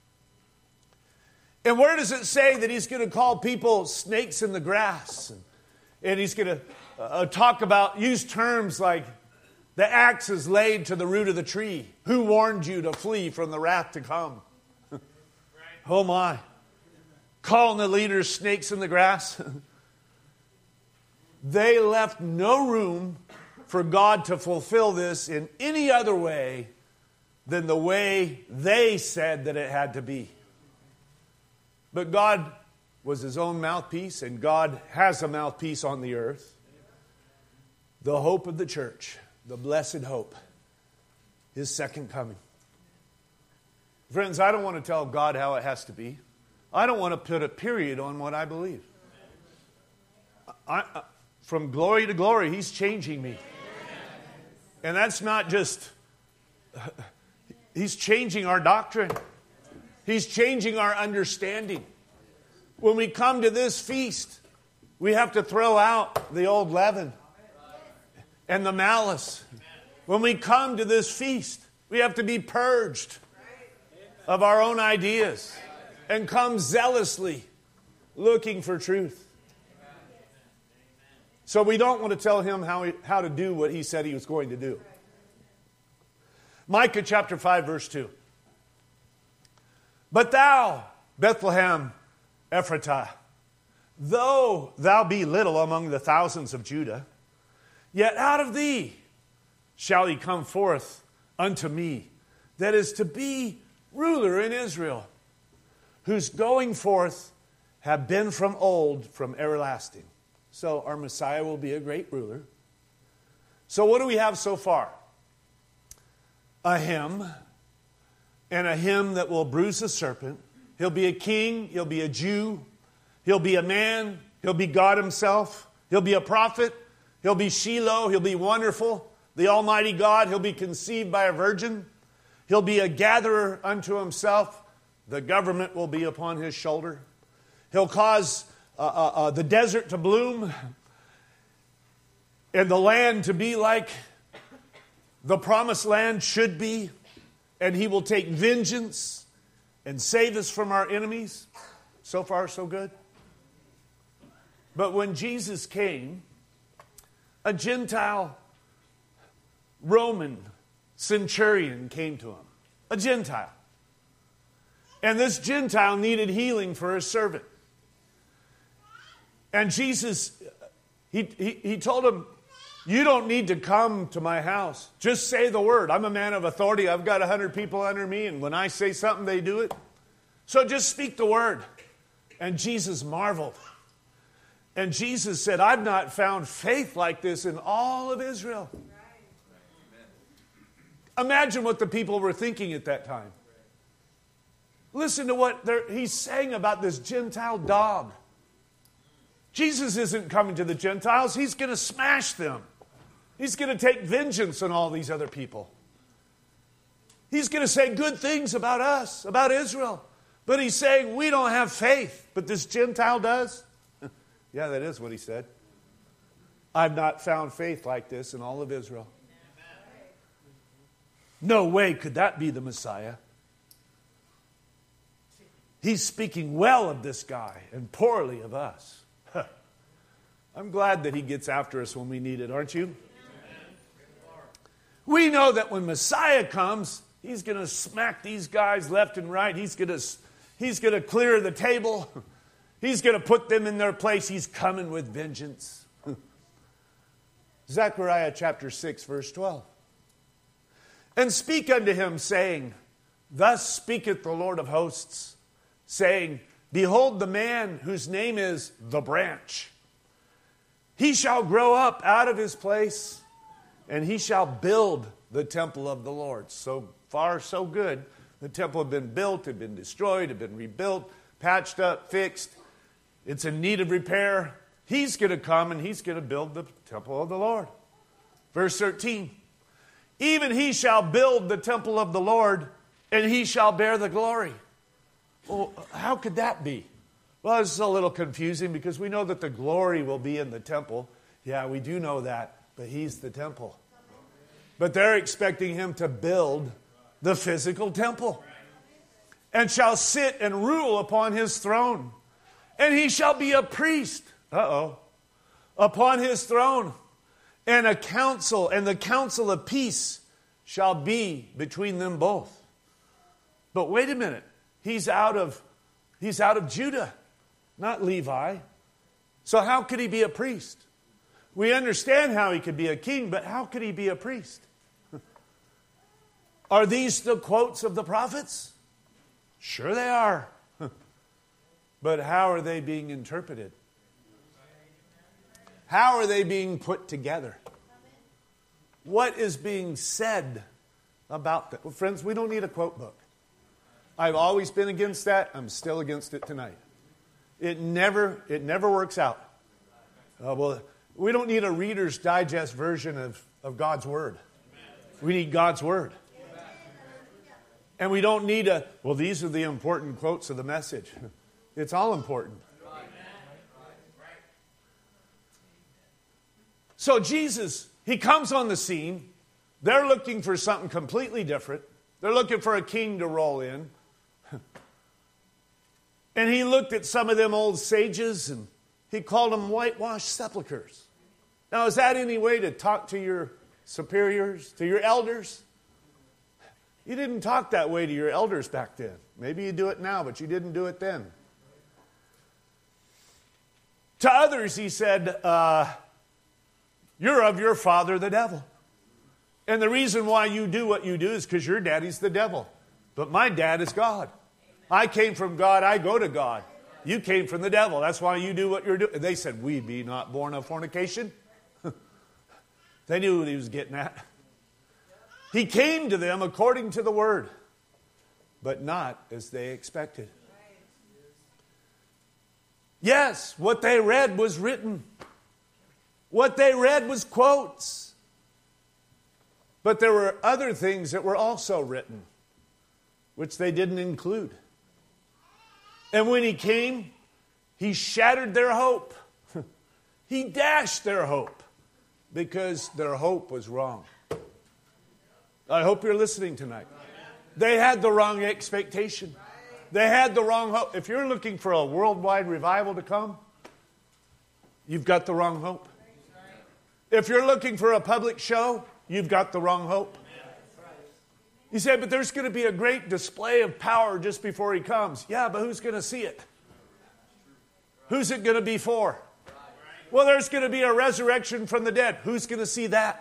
And where does it say that He's going to call people snakes in the grass? And, and He's going to uh, talk about, use terms like, the axe is laid to the root of the tree. Who warned you to flee from the wrath to come? Oh my. Calling the leaders snakes in the grass. They left no room for God to fulfill this in any other way than the way they said that it had to be. But God was His own mouthpiece, and God has a mouthpiece on the earth. The hope of the church, the blessed hope, His second coming. Friends, I don't want to tell God how it has to be. I don't want to put a period on what I believe. I, I, from glory to glory, He's changing me. And that's not just, He's changing our doctrine. He's changing our understanding. When we come to this feast, we have to throw out the old leaven and the malice. When we come to this feast, we have to be purged of our own ideas and come zealously looking for truth. So we don't want to tell Him how, he, how to do what He said He was going to do. Micah chapter five verse two. But thou, Bethlehem Ephratah, though thou be little among the thousands of Judah, yet out of thee shall He come forth unto me, that is to be ruler in Israel, whose going forth have been from old, from everlasting. So our Messiah will be a great ruler. So what do we have so far? A hymn, and a hymn that will bruise the serpent. He'll be a king, he'll be a Jew, he'll be a man, he'll be God Himself, he'll be a prophet, he'll be Shiloh, he'll be wonderful, the Almighty God, he'll be conceived by a virgin. He'll be a gatherer unto Himself. The government will be upon His shoulder. He'll cause uh, uh, uh, the desert to bloom and the land to be like the promised land should be. And He will take vengeance and save us from our enemies. So far, so good. But when Jesus came, a Gentile Roman centurion came to Him. A Gentile. And this Gentile needed healing for his servant. And Jesus, he, he, he told him, you don't need to come to my house. Just say the word. I'm a man of authority. I've got a hundred people under me, and when I say something, they do it. So just speak the word. And Jesus marveled. And Jesus said, I've not found faith like this in all of Israel. Imagine what the people were thinking at that time. Listen to what he's saying about this Gentile dog. Jesus isn't coming to the Gentiles. He's going to smash them. He's going to take vengeance on all these other people. He's going to say good things about us, about Israel. But he's saying we don't have faith, but this Gentile does. Yeah, that is what he said. I've not found faith like this in all of Israel. No way could that be the Messiah. He's speaking well of this guy and poorly of us. I'm glad that he gets after us when we need it, aren't you? We know that when Messiah comes, he's going to smack these guys left and right. He's going to, he's going to clear the table. He's going to put them in their place. He's coming with vengeance. Zechariah chapter six, verse twelve. And speak unto him, saying, Thus speaketh the Lord of hosts, saying, Behold the man whose name is the branch. He shall grow up out of his place, and he shall build the temple of the Lord. So far, so good. The temple had been built, had been destroyed, had been rebuilt, patched up, fixed. It's in need of repair. He's going to come and he's going to build the temple of the Lord. Verse thirteen. Even he shall build the temple of the Lord, and he shall bear the glory. Well, how could that be? Well, it's a little confusing because we know that the glory will be in the temple. Yeah, we do know that, but he's the temple. But they're expecting him to build the physical temple. And shall sit and rule upon his throne. And he shall be a priest. Uh-oh. Upon his throne. And a council, and the council of peace shall be between them both. But wait a minute. He's out of, he's out of Judah, not Levi. So how could he be a priest? We understand how he could be a king, but how could he be a priest? Are these the quotes of the prophets? Sure they are. But how are they being interpreted? How are they being put together? What is being said about that? Well, friends, we don't need a quote book. I've always been against that. I'm still against it tonight. It never, it never works out. Uh, well, we don't need a Reader's Digest version of, of God's Word. We need God's Word. And we don't need a, well, these are the important quotes of the message. It's all important. So Jesus, he comes on the scene. They're looking for something completely different. They're looking for a king to roll in. And he looked at some of them old sages and he called them whitewashed sepulchres. Now, is that any way to talk to your superiors, to your elders? You didn't talk that way to your elders back then. Maybe you do it now, but you didn't do it then. To others, he said, uh, you're of your father, the devil. And the reason why you do what you do is because your daddy's the devil. But my dad is God. I came from God, I go to God. You came from the devil. That's why you do what you're doing. They said, we be not born of fornication. They knew what he was getting at. He came to them according to the word, but not as they expected. Yes, what they read was written. What they read was quotes. But there were other things that were also written, which they didn't include. And when he came, he shattered their hope. He dashed their hope because their hope was wrong. I hope you're listening tonight. They had the wrong expectation. They had the wrong hope. If you're looking for a worldwide revival to come, you've got the wrong hope. If you're looking for a public show, you've got the wrong hope. You say, but there's going to be a great display of power just before he comes. Yeah, but who's going to see it? Who's it going to be for? Well, there's going to be a resurrection from the dead. Who's going to see that?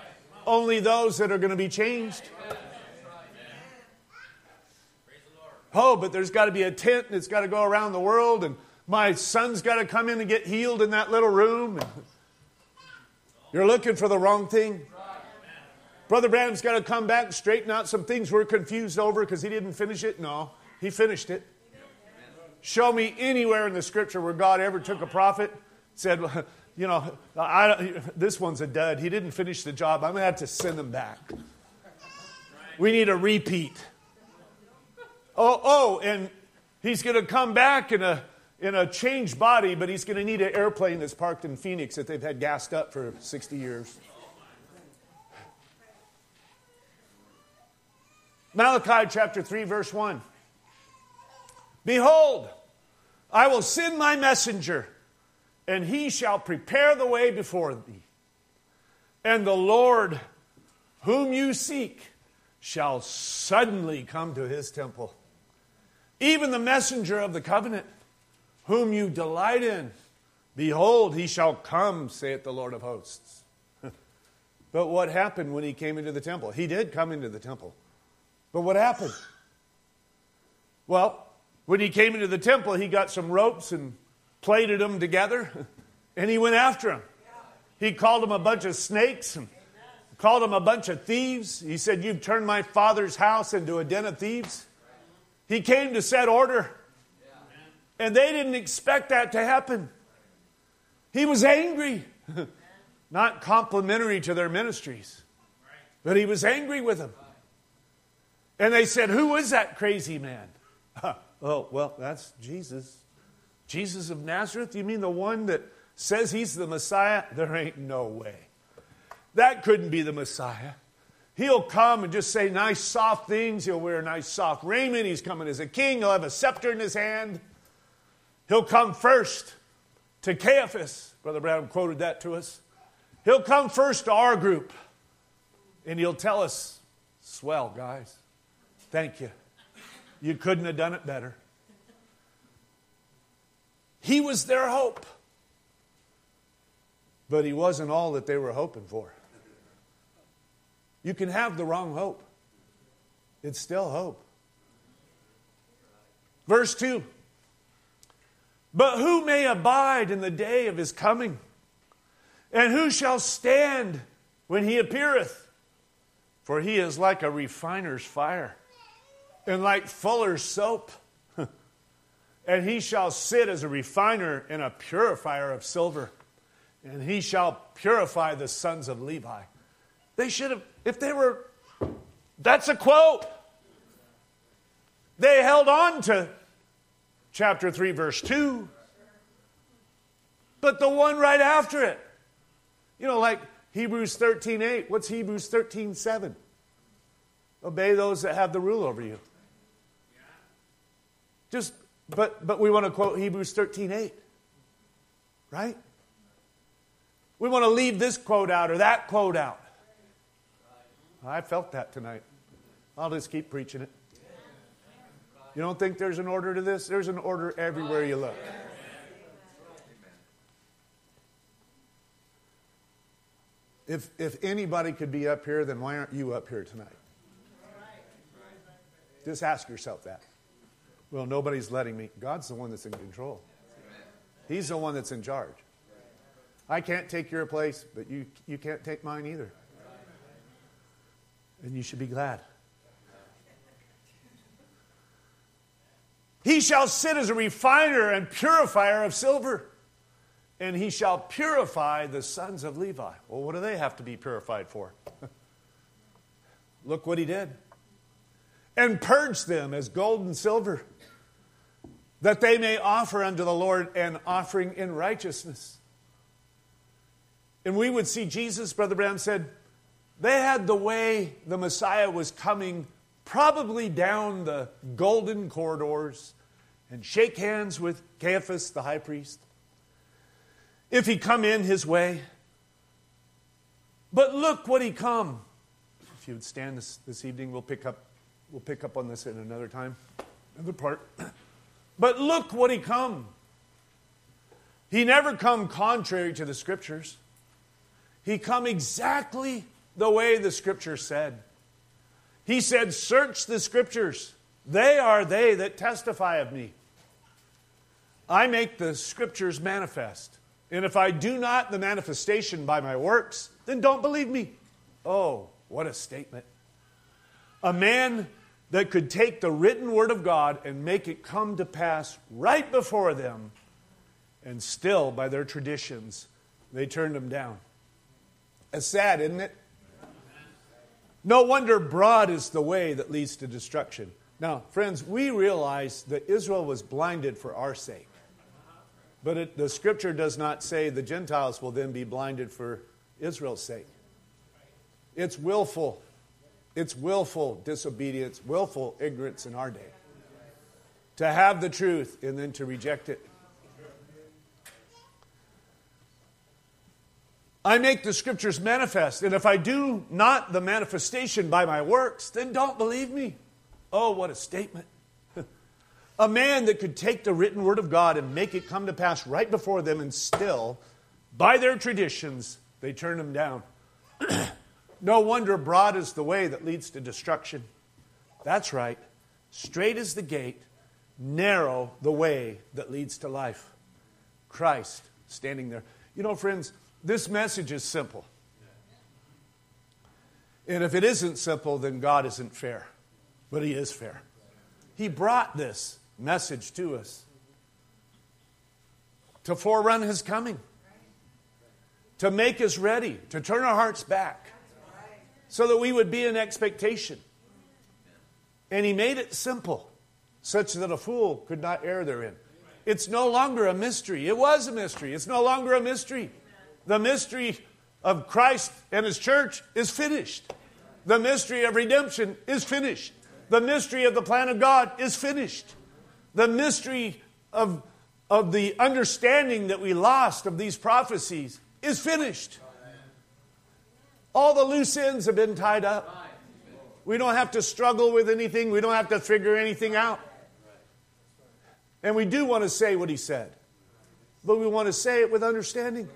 Only those that are going to be changed. Oh, but there's got to be a tent and it's got to go around the world and my son's got to come in and get healed in that little room. You're looking for the wrong thing. Brother Branham's got to come back and straighten out some things we're confused over because he didn't finish it. No, he finished it. Show me anywhere in the Scripture where God ever took a prophet, said, you know, I, this one's a dud. He didn't finish the job. I'm going to have to send him back. We need a repeat. Oh, oh, and he's going to come back in a in a changed body, but he's going to need an airplane that's parked in Phoenix that they've had gassed up for sixty years. Malachi chapter three, verse one. Behold, I will send my messenger, and he shall prepare the way before thee. And the Lord, whom you seek, shall suddenly come to his temple. Even the messenger of the covenant, whom you delight in, behold, he shall come, saith the Lord of hosts. But what happened when he came into the temple? He did come into the temple. But what happened? Well, when he came into the temple, he got some ropes and plaited them together, and he went after them. He called them a bunch of snakes and called them a bunch of thieves. He said, you've turned my father's house into a den of thieves. He came to set order. And they didn't expect that to happen. He was angry. Not complimentary to their ministries. But he was angry with them. And they said, who is that crazy man? Oh, well, that's Jesus. Jesus of Nazareth? You mean the one that says he's the Messiah? There ain't no way. That couldn't be the Messiah. He'll come and just say nice, soft things. He'll wear nice, soft raiment. He's coming as a king. He'll have a scepter in his hand. He'll come first to Caiaphas. Brother Branham quoted that to us. He'll come first to our group. And he'll tell us, swell, guys. Thank you. You couldn't have done it better. He was their hope. But he wasn't all that they were hoping for. You can have the wrong hope. It's still hope. Verse two. But who may abide in the day of his coming? And who shall stand when he appeareth? For he is like a refiner's fire, and like fuller's soap. And he shall sit as a refiner and a purifier of silver. And he shall purify the sons of Levi. They should have, if they were, that's a quote. They held on to chapter three, verse two. But the one right after it, you know, like Hebrews thirteen eight. What's Hebrews thirteen seven? Obey those that have the rule over you. Just, but but we want to quote Hebrews thirteen eight. Right? We want to leave this quote out or that quote out. I felt that tonight. I'll just keep preaching it. You don't think there's an order to this? There's an order everywhere you look. If if anybody could be up here, then why aren't you up here tonight? Just ask yourself that. Well, nobody's letting me. God's the one that's in control. He's the one that's in charge. I can't take your place, but you, you can't take mine either. And you should be glad. He shall sit as a refiner and purifier of silver, and he shall purify the sons of Levi. Well, what do they have to be purified for? Look what he did. And purge them as gold and silver, that they may offer unto the Lord an offering in righteousness. And we would see Jesus, Brother Branham said, they had the way the Messiah was coming probably down the golden corridors and shake hands with Caiaphas, the high priest, if he come in his way. But look what he come. If you would stand this, this evening, we'll pick up we'll pick up on this in another time, another part. But look what he come. He never come contrary to the Scriptures. He come exactly the way the Scripture said. He said, search the Scriptures, They are they that testify of me. I make the Scriptures manifest. And if I do not the manifestation by my works, then don't believe me. Oh, what a statement. A man that could take the written word of God and make it come to pass right before them, and still, by their traditions, they turned him down. It's sad, isn't it? No wonder broad is the way that leads to destruction. Now, friends, we realize that Israel was blinded for our sake. But it, the Scripture does not say the Gentiles will then be blinded for Israel's sake. It's willful. It's willful disobedience, willful ignorance in our day. To have the truth and then to reject it. I make the Scriptures manifest, and if I do not the manifestation by my works, then don't believe me. Oh, what a statement. A man that could take the written word of God and make it come to pass right before them, and still, by their traditions, they turn him down. No wonder broad is the way that leads to destruction. That's right. Straight is the gate, narrow the way that leads to life. Christ standing there. You know, friends, this message is simple. And if it isn't simple, then God isn't fair. But He is fair. He brought this message to us to forerun His coming, to make us ready, to turn our hearts back, so that we would be in expectation. And He made it simple, such that a fool could not err therein. It's no longer a mystery. It was a mystery. It's no longer a mystery. The mystery of Christ and His church is finished. The mystery of redemption is finished. The mystery of the plan of God is finished. The mystery of, of the understanding that we lost of these prophecies is finished. All the loose ends have been tied up. We don't have to struggle with anything. We don't have to figure anything out. And we do want to say what He said. But we want to say it with understanding.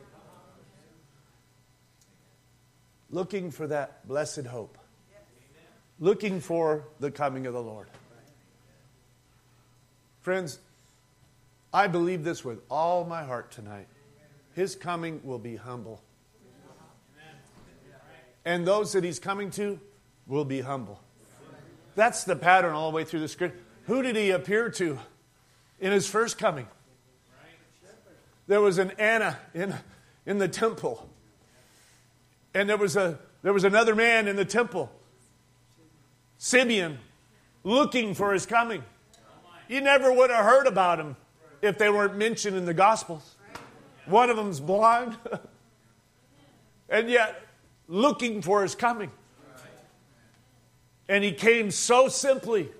Looking for that blessed hope. Looking for the coming of the Lord. Friends, I believe this with all my heart tonight. His coming will be humble. And those that He's coming to will be humble. That's the pattern all the way through the Scripture. Who did He appear to in His first coming? There was an Anna in, in the temple. And there was a there was another man in the temple, Simeon, looking for His coming. You never would have heard about him if they weren't mentioned in the Gospels. One of them's blind. And yet, looking for His coming. And He came so simply,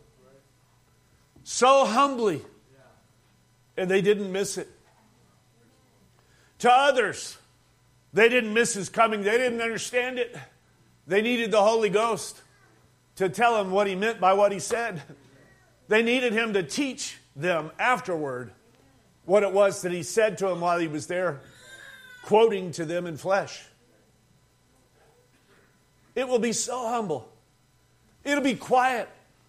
so humbly, and they didn't miss it. To others, they didn't miss His coming. They didn't understand it. They needed the Holy Ghost to tell them what He meant by what He said. They needed Him to teach them afterward what it was that He said to them while He was there, quoting to them in flesh. It will be so humble. It'll be quiet.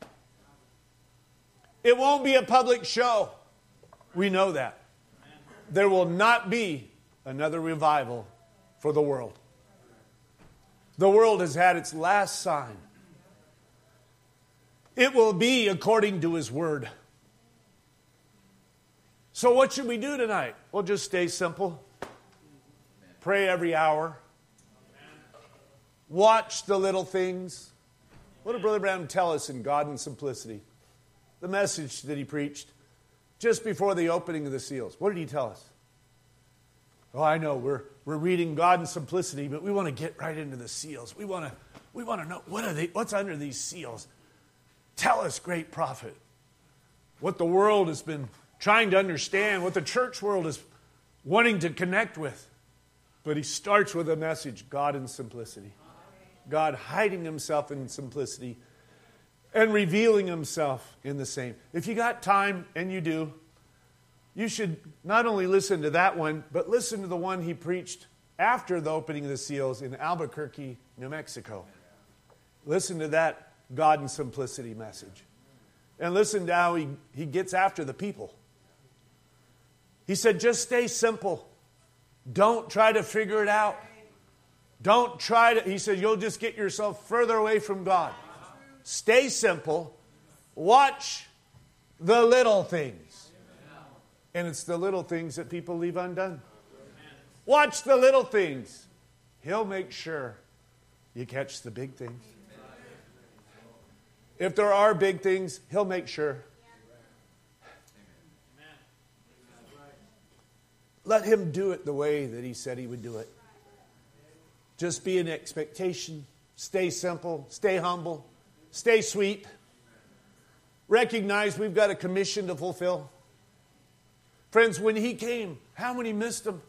It won't be a public show. We know that. There will not be another revival for the world. The world has had its last sign. It will be according to His word. So what should we do tonight? Well, just stay simple. Pray every hour. Watch the little things. What did Brother Branham tell us in God and Simplicity? The message that he preached just before the opening of the seals. What did he tell us? Oh, I know, we're we're reading God and Simplicity, but we want to get right into the seals. We want to we want to know what are they what's under these seals. Tell us, great prophet, what the world has been trying to understand, what the church world is wanting to connect with. But he starts with a message, God in simplicity. God hiding Himself in simplicity and revealing Himself in the same. If you got time, and you do, you should not only listen to that one, but listen to the one he preached after the opening of the seals in Albuquerque, New Mexico. Listen to that God in simplicity message. And listen to how he, he gets after the people. He said, just stay simple. Don't try to figure it out. Don't try to, he said, you'll just get yourself further away from God. Stay simple. Watch the little things. And it's the little things that people leave undone. Watch the little things. He'll make sure you catch the big things. If there are big things, He'll make sure. Let Him do it the way that He said He would do it. Just be in expectation. Stay simple. Stay humble. Stay sweet. Recognize we've got a commission to fulfill. Friends, when He came, how many missed Him?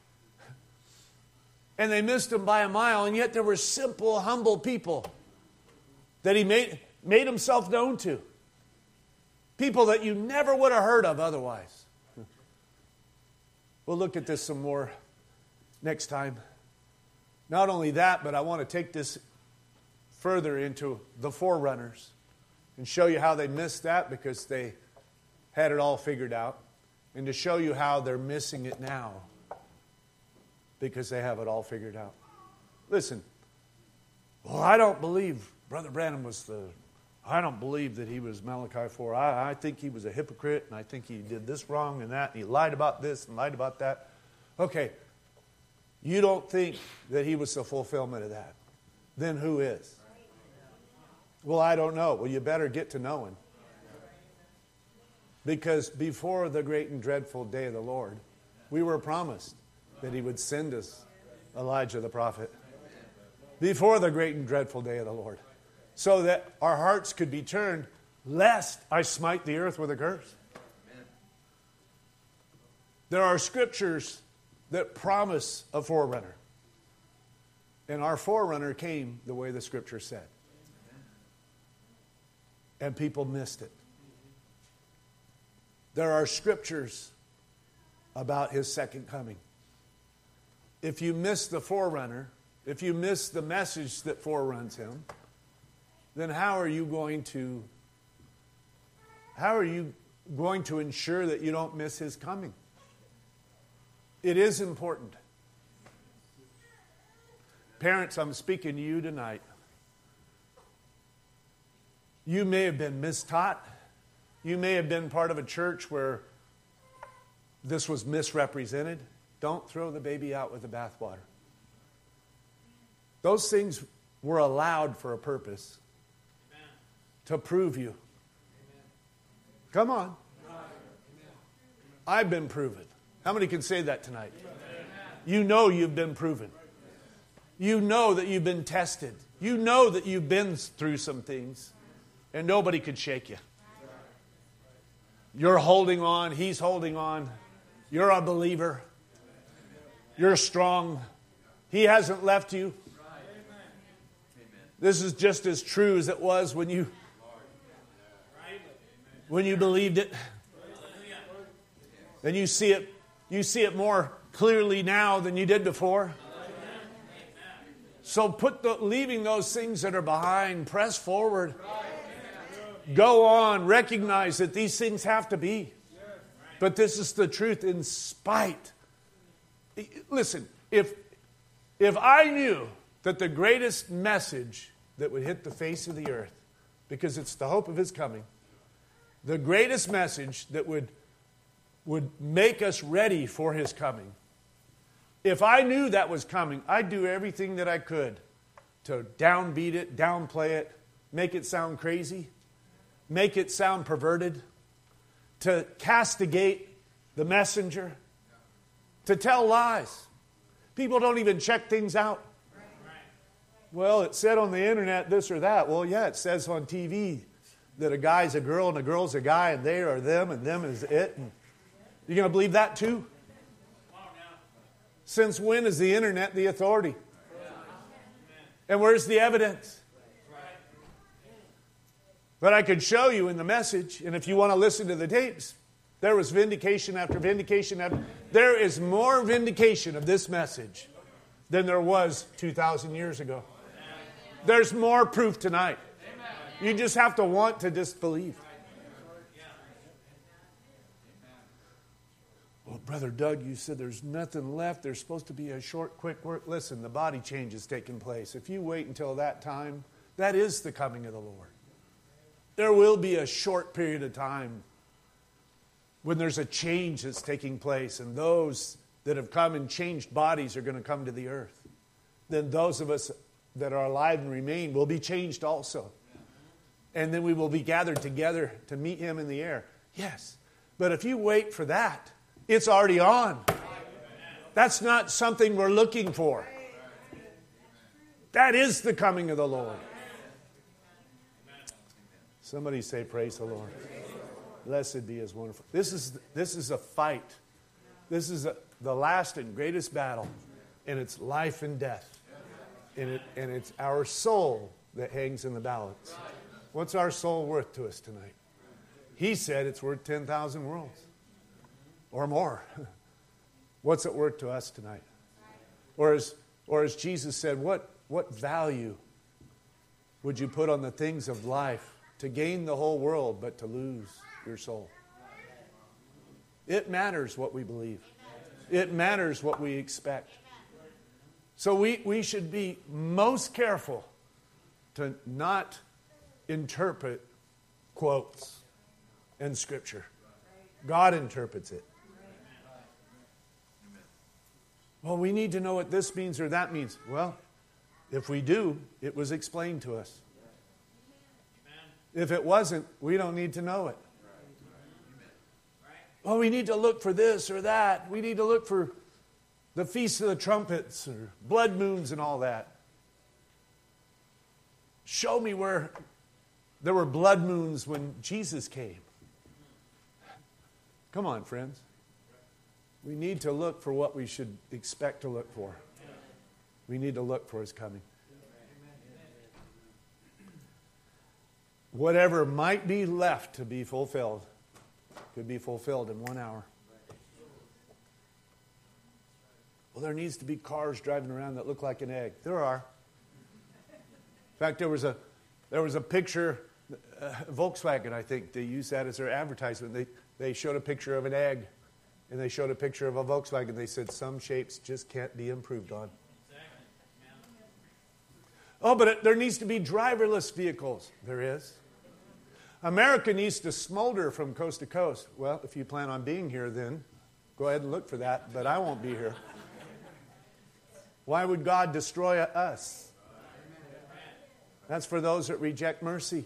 And they missed Him by a mile, and yet there were simple, humble people that He made, made Himself known to. People that you never would have heard of otherwise. We'll look at this some more next time. Not only that, but I want to take this further into the forerunners and show you how they missed that because they had it all figured out, and to show you how they're missing it now because they have it all figured out. Listen, well, I don't believe Brother Branham was the, I don't believe that he was Malachi four. I, I think he was a hypocrite, and I think he did this wrong and that, and he lied about this and lied about that. Okay, you don't think that he was the fulfillment of that. Then who is? Well, I don't know. Well, you better get to know Him. Because before the great and dreadful day of the Lord, we were promised that He would send us Elijah the prophet. Before the great and dreadful day of the Lord. So that our hearts could be turned, lest I smite the earth with a curse. There are scriptures that promise a forerunner. And our forerunner came the way the scripture said. And people missed it. There are scriptures about His second coming. If you miss the forerunner, if you miss the message that foreruns Him, then how are you going to how are you going to ensure that you don't miss His coming? It is important. Parents, I'm speaking to you tonight. You may have been mistaught. You may have been part of a church where this was misrepresented. Don't throw the baby out with the bathwater. Those things were allowed for a purpose. Amen. To prove you. Amen. Come on. Amen. I've been proven. How many can say that tonight? Amen. You know you've been proven. You know that you've been tested. You know that you've been through some things. And nobody could shake you. You're holding on. He's holding on. You're a believer. You're strong. He hasn't left you. This is just as true as it was when you when you believed it. And you see it you see it more clearly now than you did before. So put the leaving those things that are behind, press forward. Go on, recognize that these things have to be. But this is the truth in spite. Listen, if if I knew that the greatest message that would hit the face of the earth, because it's the hope of His coming, the greatest message that would, would make us ready for His coming, if I knew that was coming, I'd do everything that I could to downbeat it, downplay it, make it sound crazy, make it sound perverted, to castigate the messenger, to tell lies. People don't even check things out. Well, it said on the internet this or that. Well, yeah, it says on T V that a guy's a girl and a girl's a guy and they are them and them is it. And you going to believe that too? Since when is the internet the authority? And where's the evidence? But I could show you in the message, and if you want to listen to the tapes, there was vindication after vindication after. There is more vindication of this message than there was two thousand years ago. There's more proof tonight. You just have to want to disbelieve. Brother Doug, you said there's nothing left. There's supposed to be a short, quick work. Listen, the body change is taking place. If you wait until that time, that is the coming of the Lord. There will be a short period of time when there's a change that's taking place, and those that have come and changed bodies are going to come to the earth. Then those of us that are alive and remain will be changed also. And then we will be gathered together to meet Him in the air. Yes. But if you wait for that, it's already on. That's not something we're looking for. That is the coming of the Lord. Somebody say, praise the Lord. Blessed be His wonderful. This is, this is a fight. This is a, the last and greatest battle. And it's life and death. And, it, and it's our soul that hangs in the balance. What's our soul worth to us tonight? He said it's worth ten thousand worlds. Or more. What's it worth to us tonight? Or as, or as Jesus said, what, what value would you put on the things of life to gain the whole world but to lose your soul? It matters what we believe. It matters what we expect. So we, we should be most careful to not interpret quotes in Scripture. God interprets it. Well, we need to know what this means or that means. Well, if we do, it was explained to us. If it wasn't, we don't need to know it. Well, we need to look for this or that. We need to look for the Feast of the Trumpets or blood moons and all that. Show me where there were blood moons when Jesus came. Come on, friends. We need to look for what we should expect to look for. We need to look for His coming. Whatever might be left to be fulfilled could be fulfilled in one hour. Well, there needs to be cars driving around that look like an egg. There are. In fact, there was a there was a picture, uh, Volkswagen, I think, they used that as their advertisement. They they showed a picture of an egg, and they showed a picture of a Volkswagen. They said some shapes just can't be improved on. Oh, but it, there needs to be driverless vehicles. There is. America needs to smolder from coast to coast. Well, if you plan on being here, then go ahead and look for that, but I won't be here. Why would God destroy us? That's for those that reject mercy.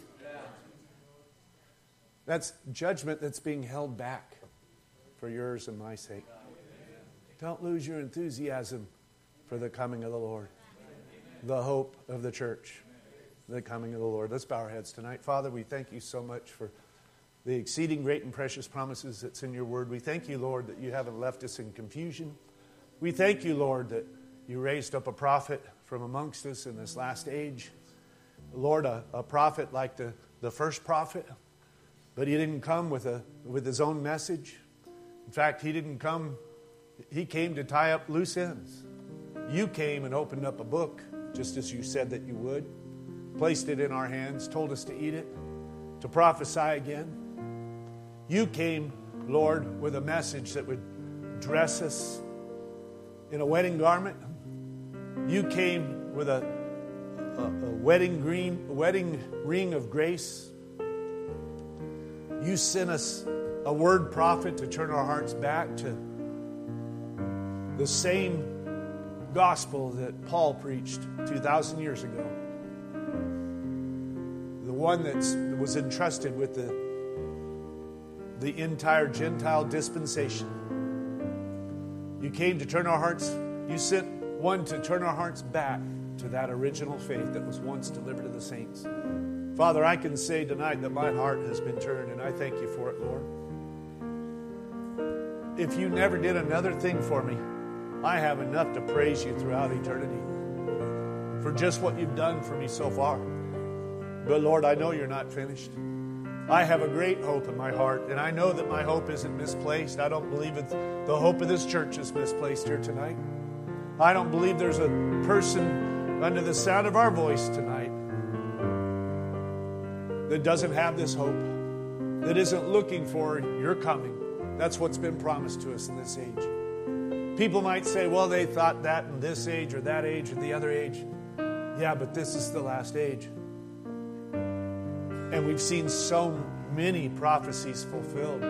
That's judgment that's being held back for yours and my sake. Don't lose your enthusiasm for the coming of the Lord. The hope of the church. The coming of the Lord. Let's bow our heads tonight. Father, we thank You so much for the exceeding great and precious promises that's in Your word. We thank You, Lord, that You haven't left us in confusion. We thank You, Lord, that You raised up a prophet from amongst us in this last age. Lord, a, a prophet like the, the first prophet, but he didn't come with a with his own message. In fact, he didn't come, he came to tie up loose ends. You came and opened up a book, just as You said that You would. Placed it in our hands, told us to eat it, to prophesy again. You came, Lord, with a message that would dress us in a wedding garment. You came with a, a, a wedding green, a wedding ring of grace. You sent us a word prophet to turn our hearts back to the same gospel that Paul preached two thousand years ago. The one that was entrusted with the, the entire Gentile dispensation. You came to turn our hearts, You sent one to turn our hearts back to that original faith that was once delivered to the saints. Father, I can say tonight that my heart has been turned, and I thank You for it, Lord. If You never did another thing for me, I have enough to praise You throughout eternity for just what You've done for me so far. But Lord, I know You're not finished. I have a great hope in my heart, and I know that my hope isn't misplaced. I don't believe it, the hope of this church is misplaced here tonight. I don't believe there's a person under the sound of our voice tonight that doesn't have this hope, that isn't looking for Your coming. That's what's been promised to us in this age. People might say, well, they thought that in this age or that age or the other age. Yeah, but this is the last age. And we've seen so many prophecies fulfilled.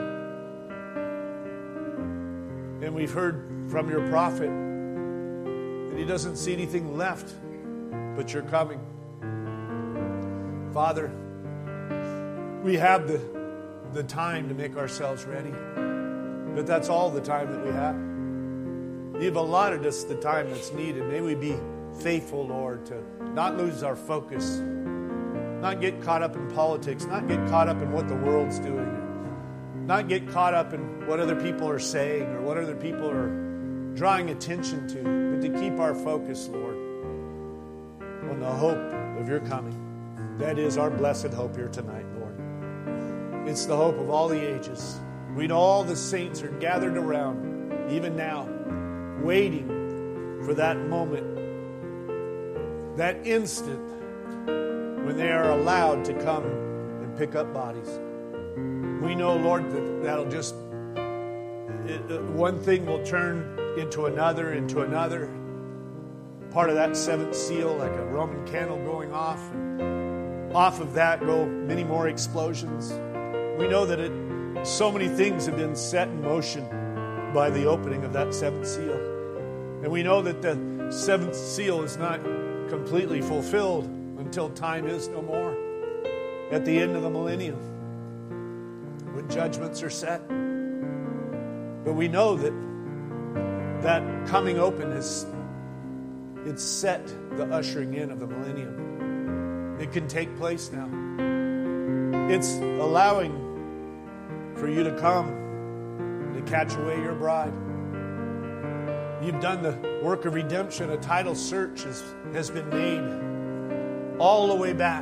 And we've heard from your prophet that he doesn't see anything left but you're coming. Father, we have the, the time to make ourselves ready. But that's all the time that we have. You've allotted us the time that's needed. May we be faithful, Lord, to not lose our focus, not get caught up in politics, not get caught up in what the world's doing, not get caught up in what other people are saying or what other people are drawing attention to, but to keep our focus, Lord, on the hope of your coming. That is our blessed hope here tonight, Lord. It's the hope of all the ages. We know all the saints are gathered around, even now, waiting for that moment, that instant when they are allowed to come and pick up bodies. We know, Lord, that that'll just, it, uh, one thing will turn into another, into another. Part of that seventh seal, like a Roman candle going off. And off of that go many more explosions. We know that it, so many things have been set in motion by the opening of that seventh seal. And we know that the seventh seal is not completely fulfilled until time is no more. At the end of the millennium, when judgments are set. But we know that that coming open is, it's set the ushering in of the millennium. It can take place now. It's allowing for you to come to catch away your bride. You've done the work of redemption. A title search has, has been made all the way back.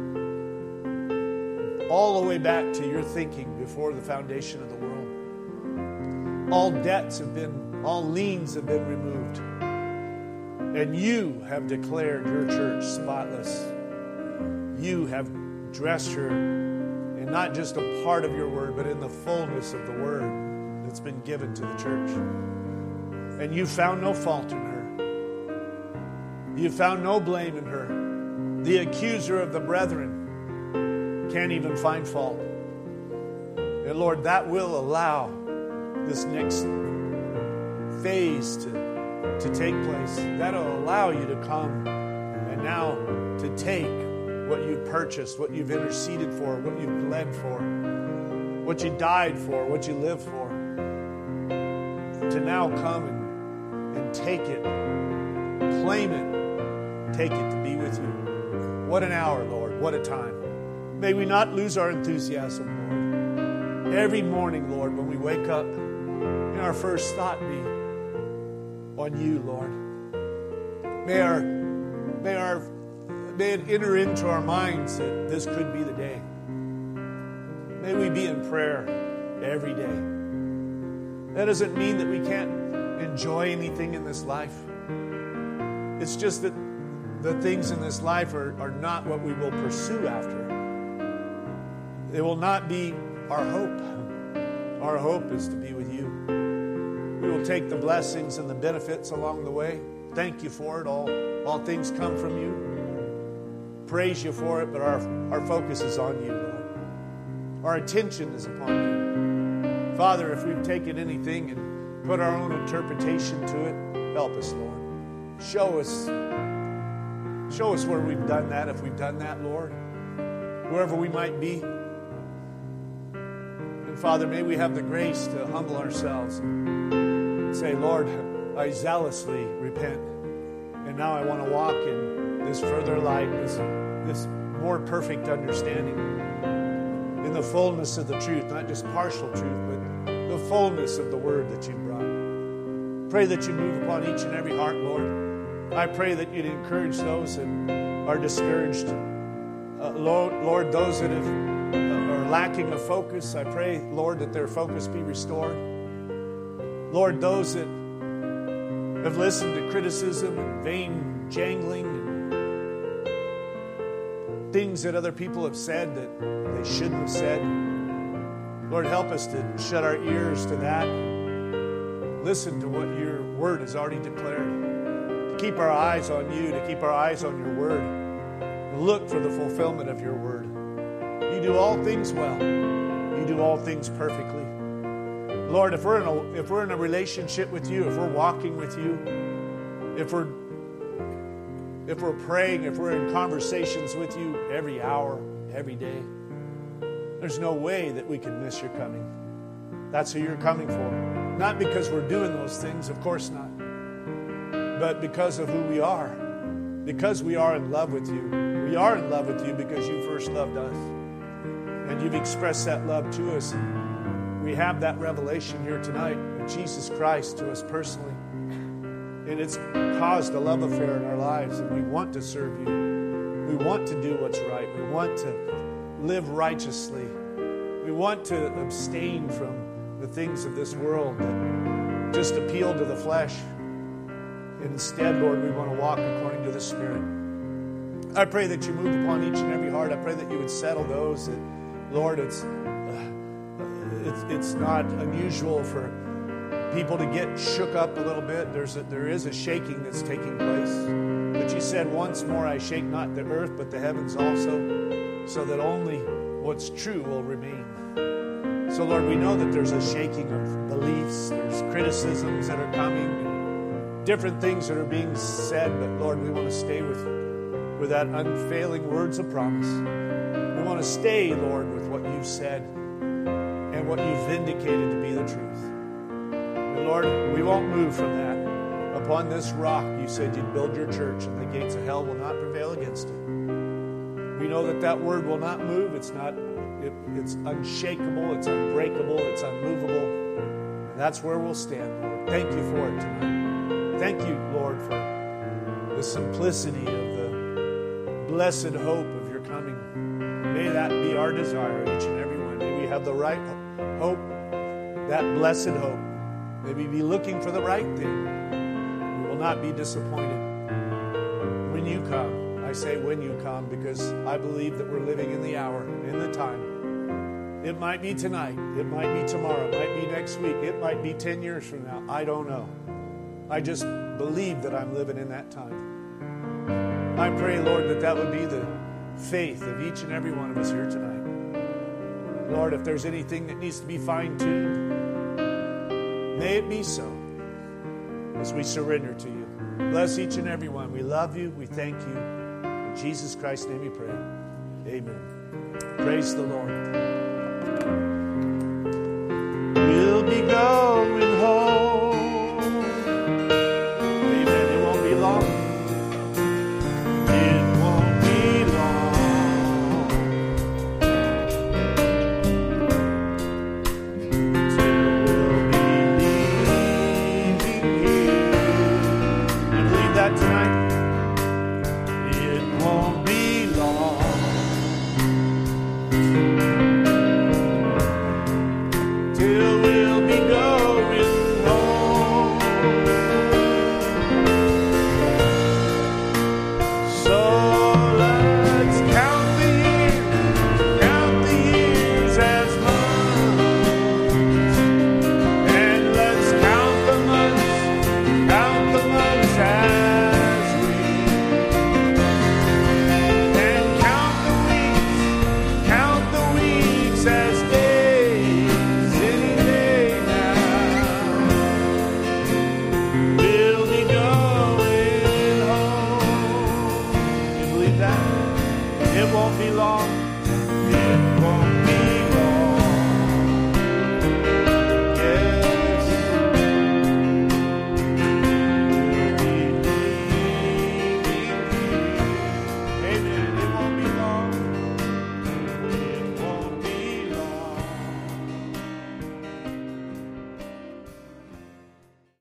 All the way back to your thinking before the foundation of the world. All debts have been, all liens have been removed. And you have declared your church spotless. You have dressed her in not just a part of your word, but in the fullness of the word that's been given to the church. And you found no fault in her. You found no blame in her. The accuser of the brethren can't even find fault. And Lord, that will allow this next phase to, to take place. That'll allow you to come and now to take what you've purchased, what you've interceded for, what you've bled for, what you died for, what you lived for, to now come and, and take it, claim it, take it to be with you. What an hour, Lord. What a time. May we not lose our enthusiasm, Lord. Every morning, Lord, when we wake up, may our first thought be on you, Lord. May our, may our, may it enter into our minds that this could be the day. May we be in prayer every day. That doesn't mean that we can't enjoy anything in this life. It's just that the things in this life are, are not what we will pursue after. It will not be our hope. Our hope is to be with you. We will take the blessings and the benefits along the way. Thank you for it. All, all things come from you. Praise you for it, but our, our focus is on you, Lord. Our attention is upon you. Father, if we've taken anything and put our own interpretation to it, help us, Lord. Show us, show us where we've done that, if we've done that, Lord. Wherever we might be. And Father, may we have the grace to humble ourselves and say, Lord, I zealously repent. And now I want to walk in this further light, this, this more perfect understanding, in the fullness of the truth, not just partial truth, but the fullness of the word that you brought. Pray that you move upon each and every heart, Lord. I pray that you'd encourage those that are discouraged. Uh, Lord, Lord, those that have, uh, are lacking of focus, I pray, Lord, that their focus be restored. Lord, those that have listened to criticism and vain jangling and things that other people have said that they shouldn't have said, Lord, help us to shut our ears to that. Listen to what your word has already declared. To keep our eyes on you, to keep our eyes on your word. Look for the fulfillment of your word. You do all things well. You do all things perfectly. Lord, if we're in a, if we're in a relationship with you, if we're walking with you, if we're if we're praying, if we're in conversations with you every hour, every day, there's no way that we can miss your coming. That's who you're coming for. Not because we're doing those things, of course not, but because of who we are. Because we are in love with you. We are in love with you because you first loved us. And you've expressed that love to us. We have that revelation here tonight of Jesus Christ to us personally. And it's caused a love affair in our lives. And we want to serve you. We want to do what's right. We want to live righteously. We want to abstain from the things of this world that just appeal to the flesh. Instead, Lord, we want to walk according to the Spirit. I pray that you move upon each and every heart. I pray that you would settle those that, Lord, it's uh, it's, it's not unusual for people to get shook up a little bit. There's a, there is a shaking that's taking place. But you said, once more I shake not the earth, but the heavens also, so that only what's true will remain. So, Lord, we know that there's a shaking of beliefs. There's criticisms that are coming, different things that are being said. But, Lord, we want to stay with, with that unfailing words of promise. We want to stay, Lord, with what you've said and what you've vindicated to be the truth. And, Lord, we won't move from that. Upon this rock, you said you'd build your church, and the gates of hell will not prevail against it. We know that that word will not move. It's not. It, it's unshakable. It's unbreakable. It's unmovable. And that's where we'll stand, Lord. Thank you for it tonight. Thank you, Lord, for the simplicity of the blessed hope of your coming. May that be our desire, each and every one. May we have the right hope, that blessed hope. May we be looking for the right thing. We will not be disappointed when you come. I say when you come because I believe that we're living in the hour, in the time. It might be tonight. It might be tomorrow. It might be next week. It might be ten years from now. I don't know. I just believe that I'm living in that time. I pray, Lord, that that would be the faith of each and every one of us here tonight. Lord, if there's anything that needs to be fine-tuned, may it be so as we surrender to you. Bless each and every one. We love you. We thank you. In Jesus Christ's name we pray. Amen. Praise the Lord. We'll be going home. Amen. It won't be long. It won't be long till we'll be leaving here. You believe that tonight?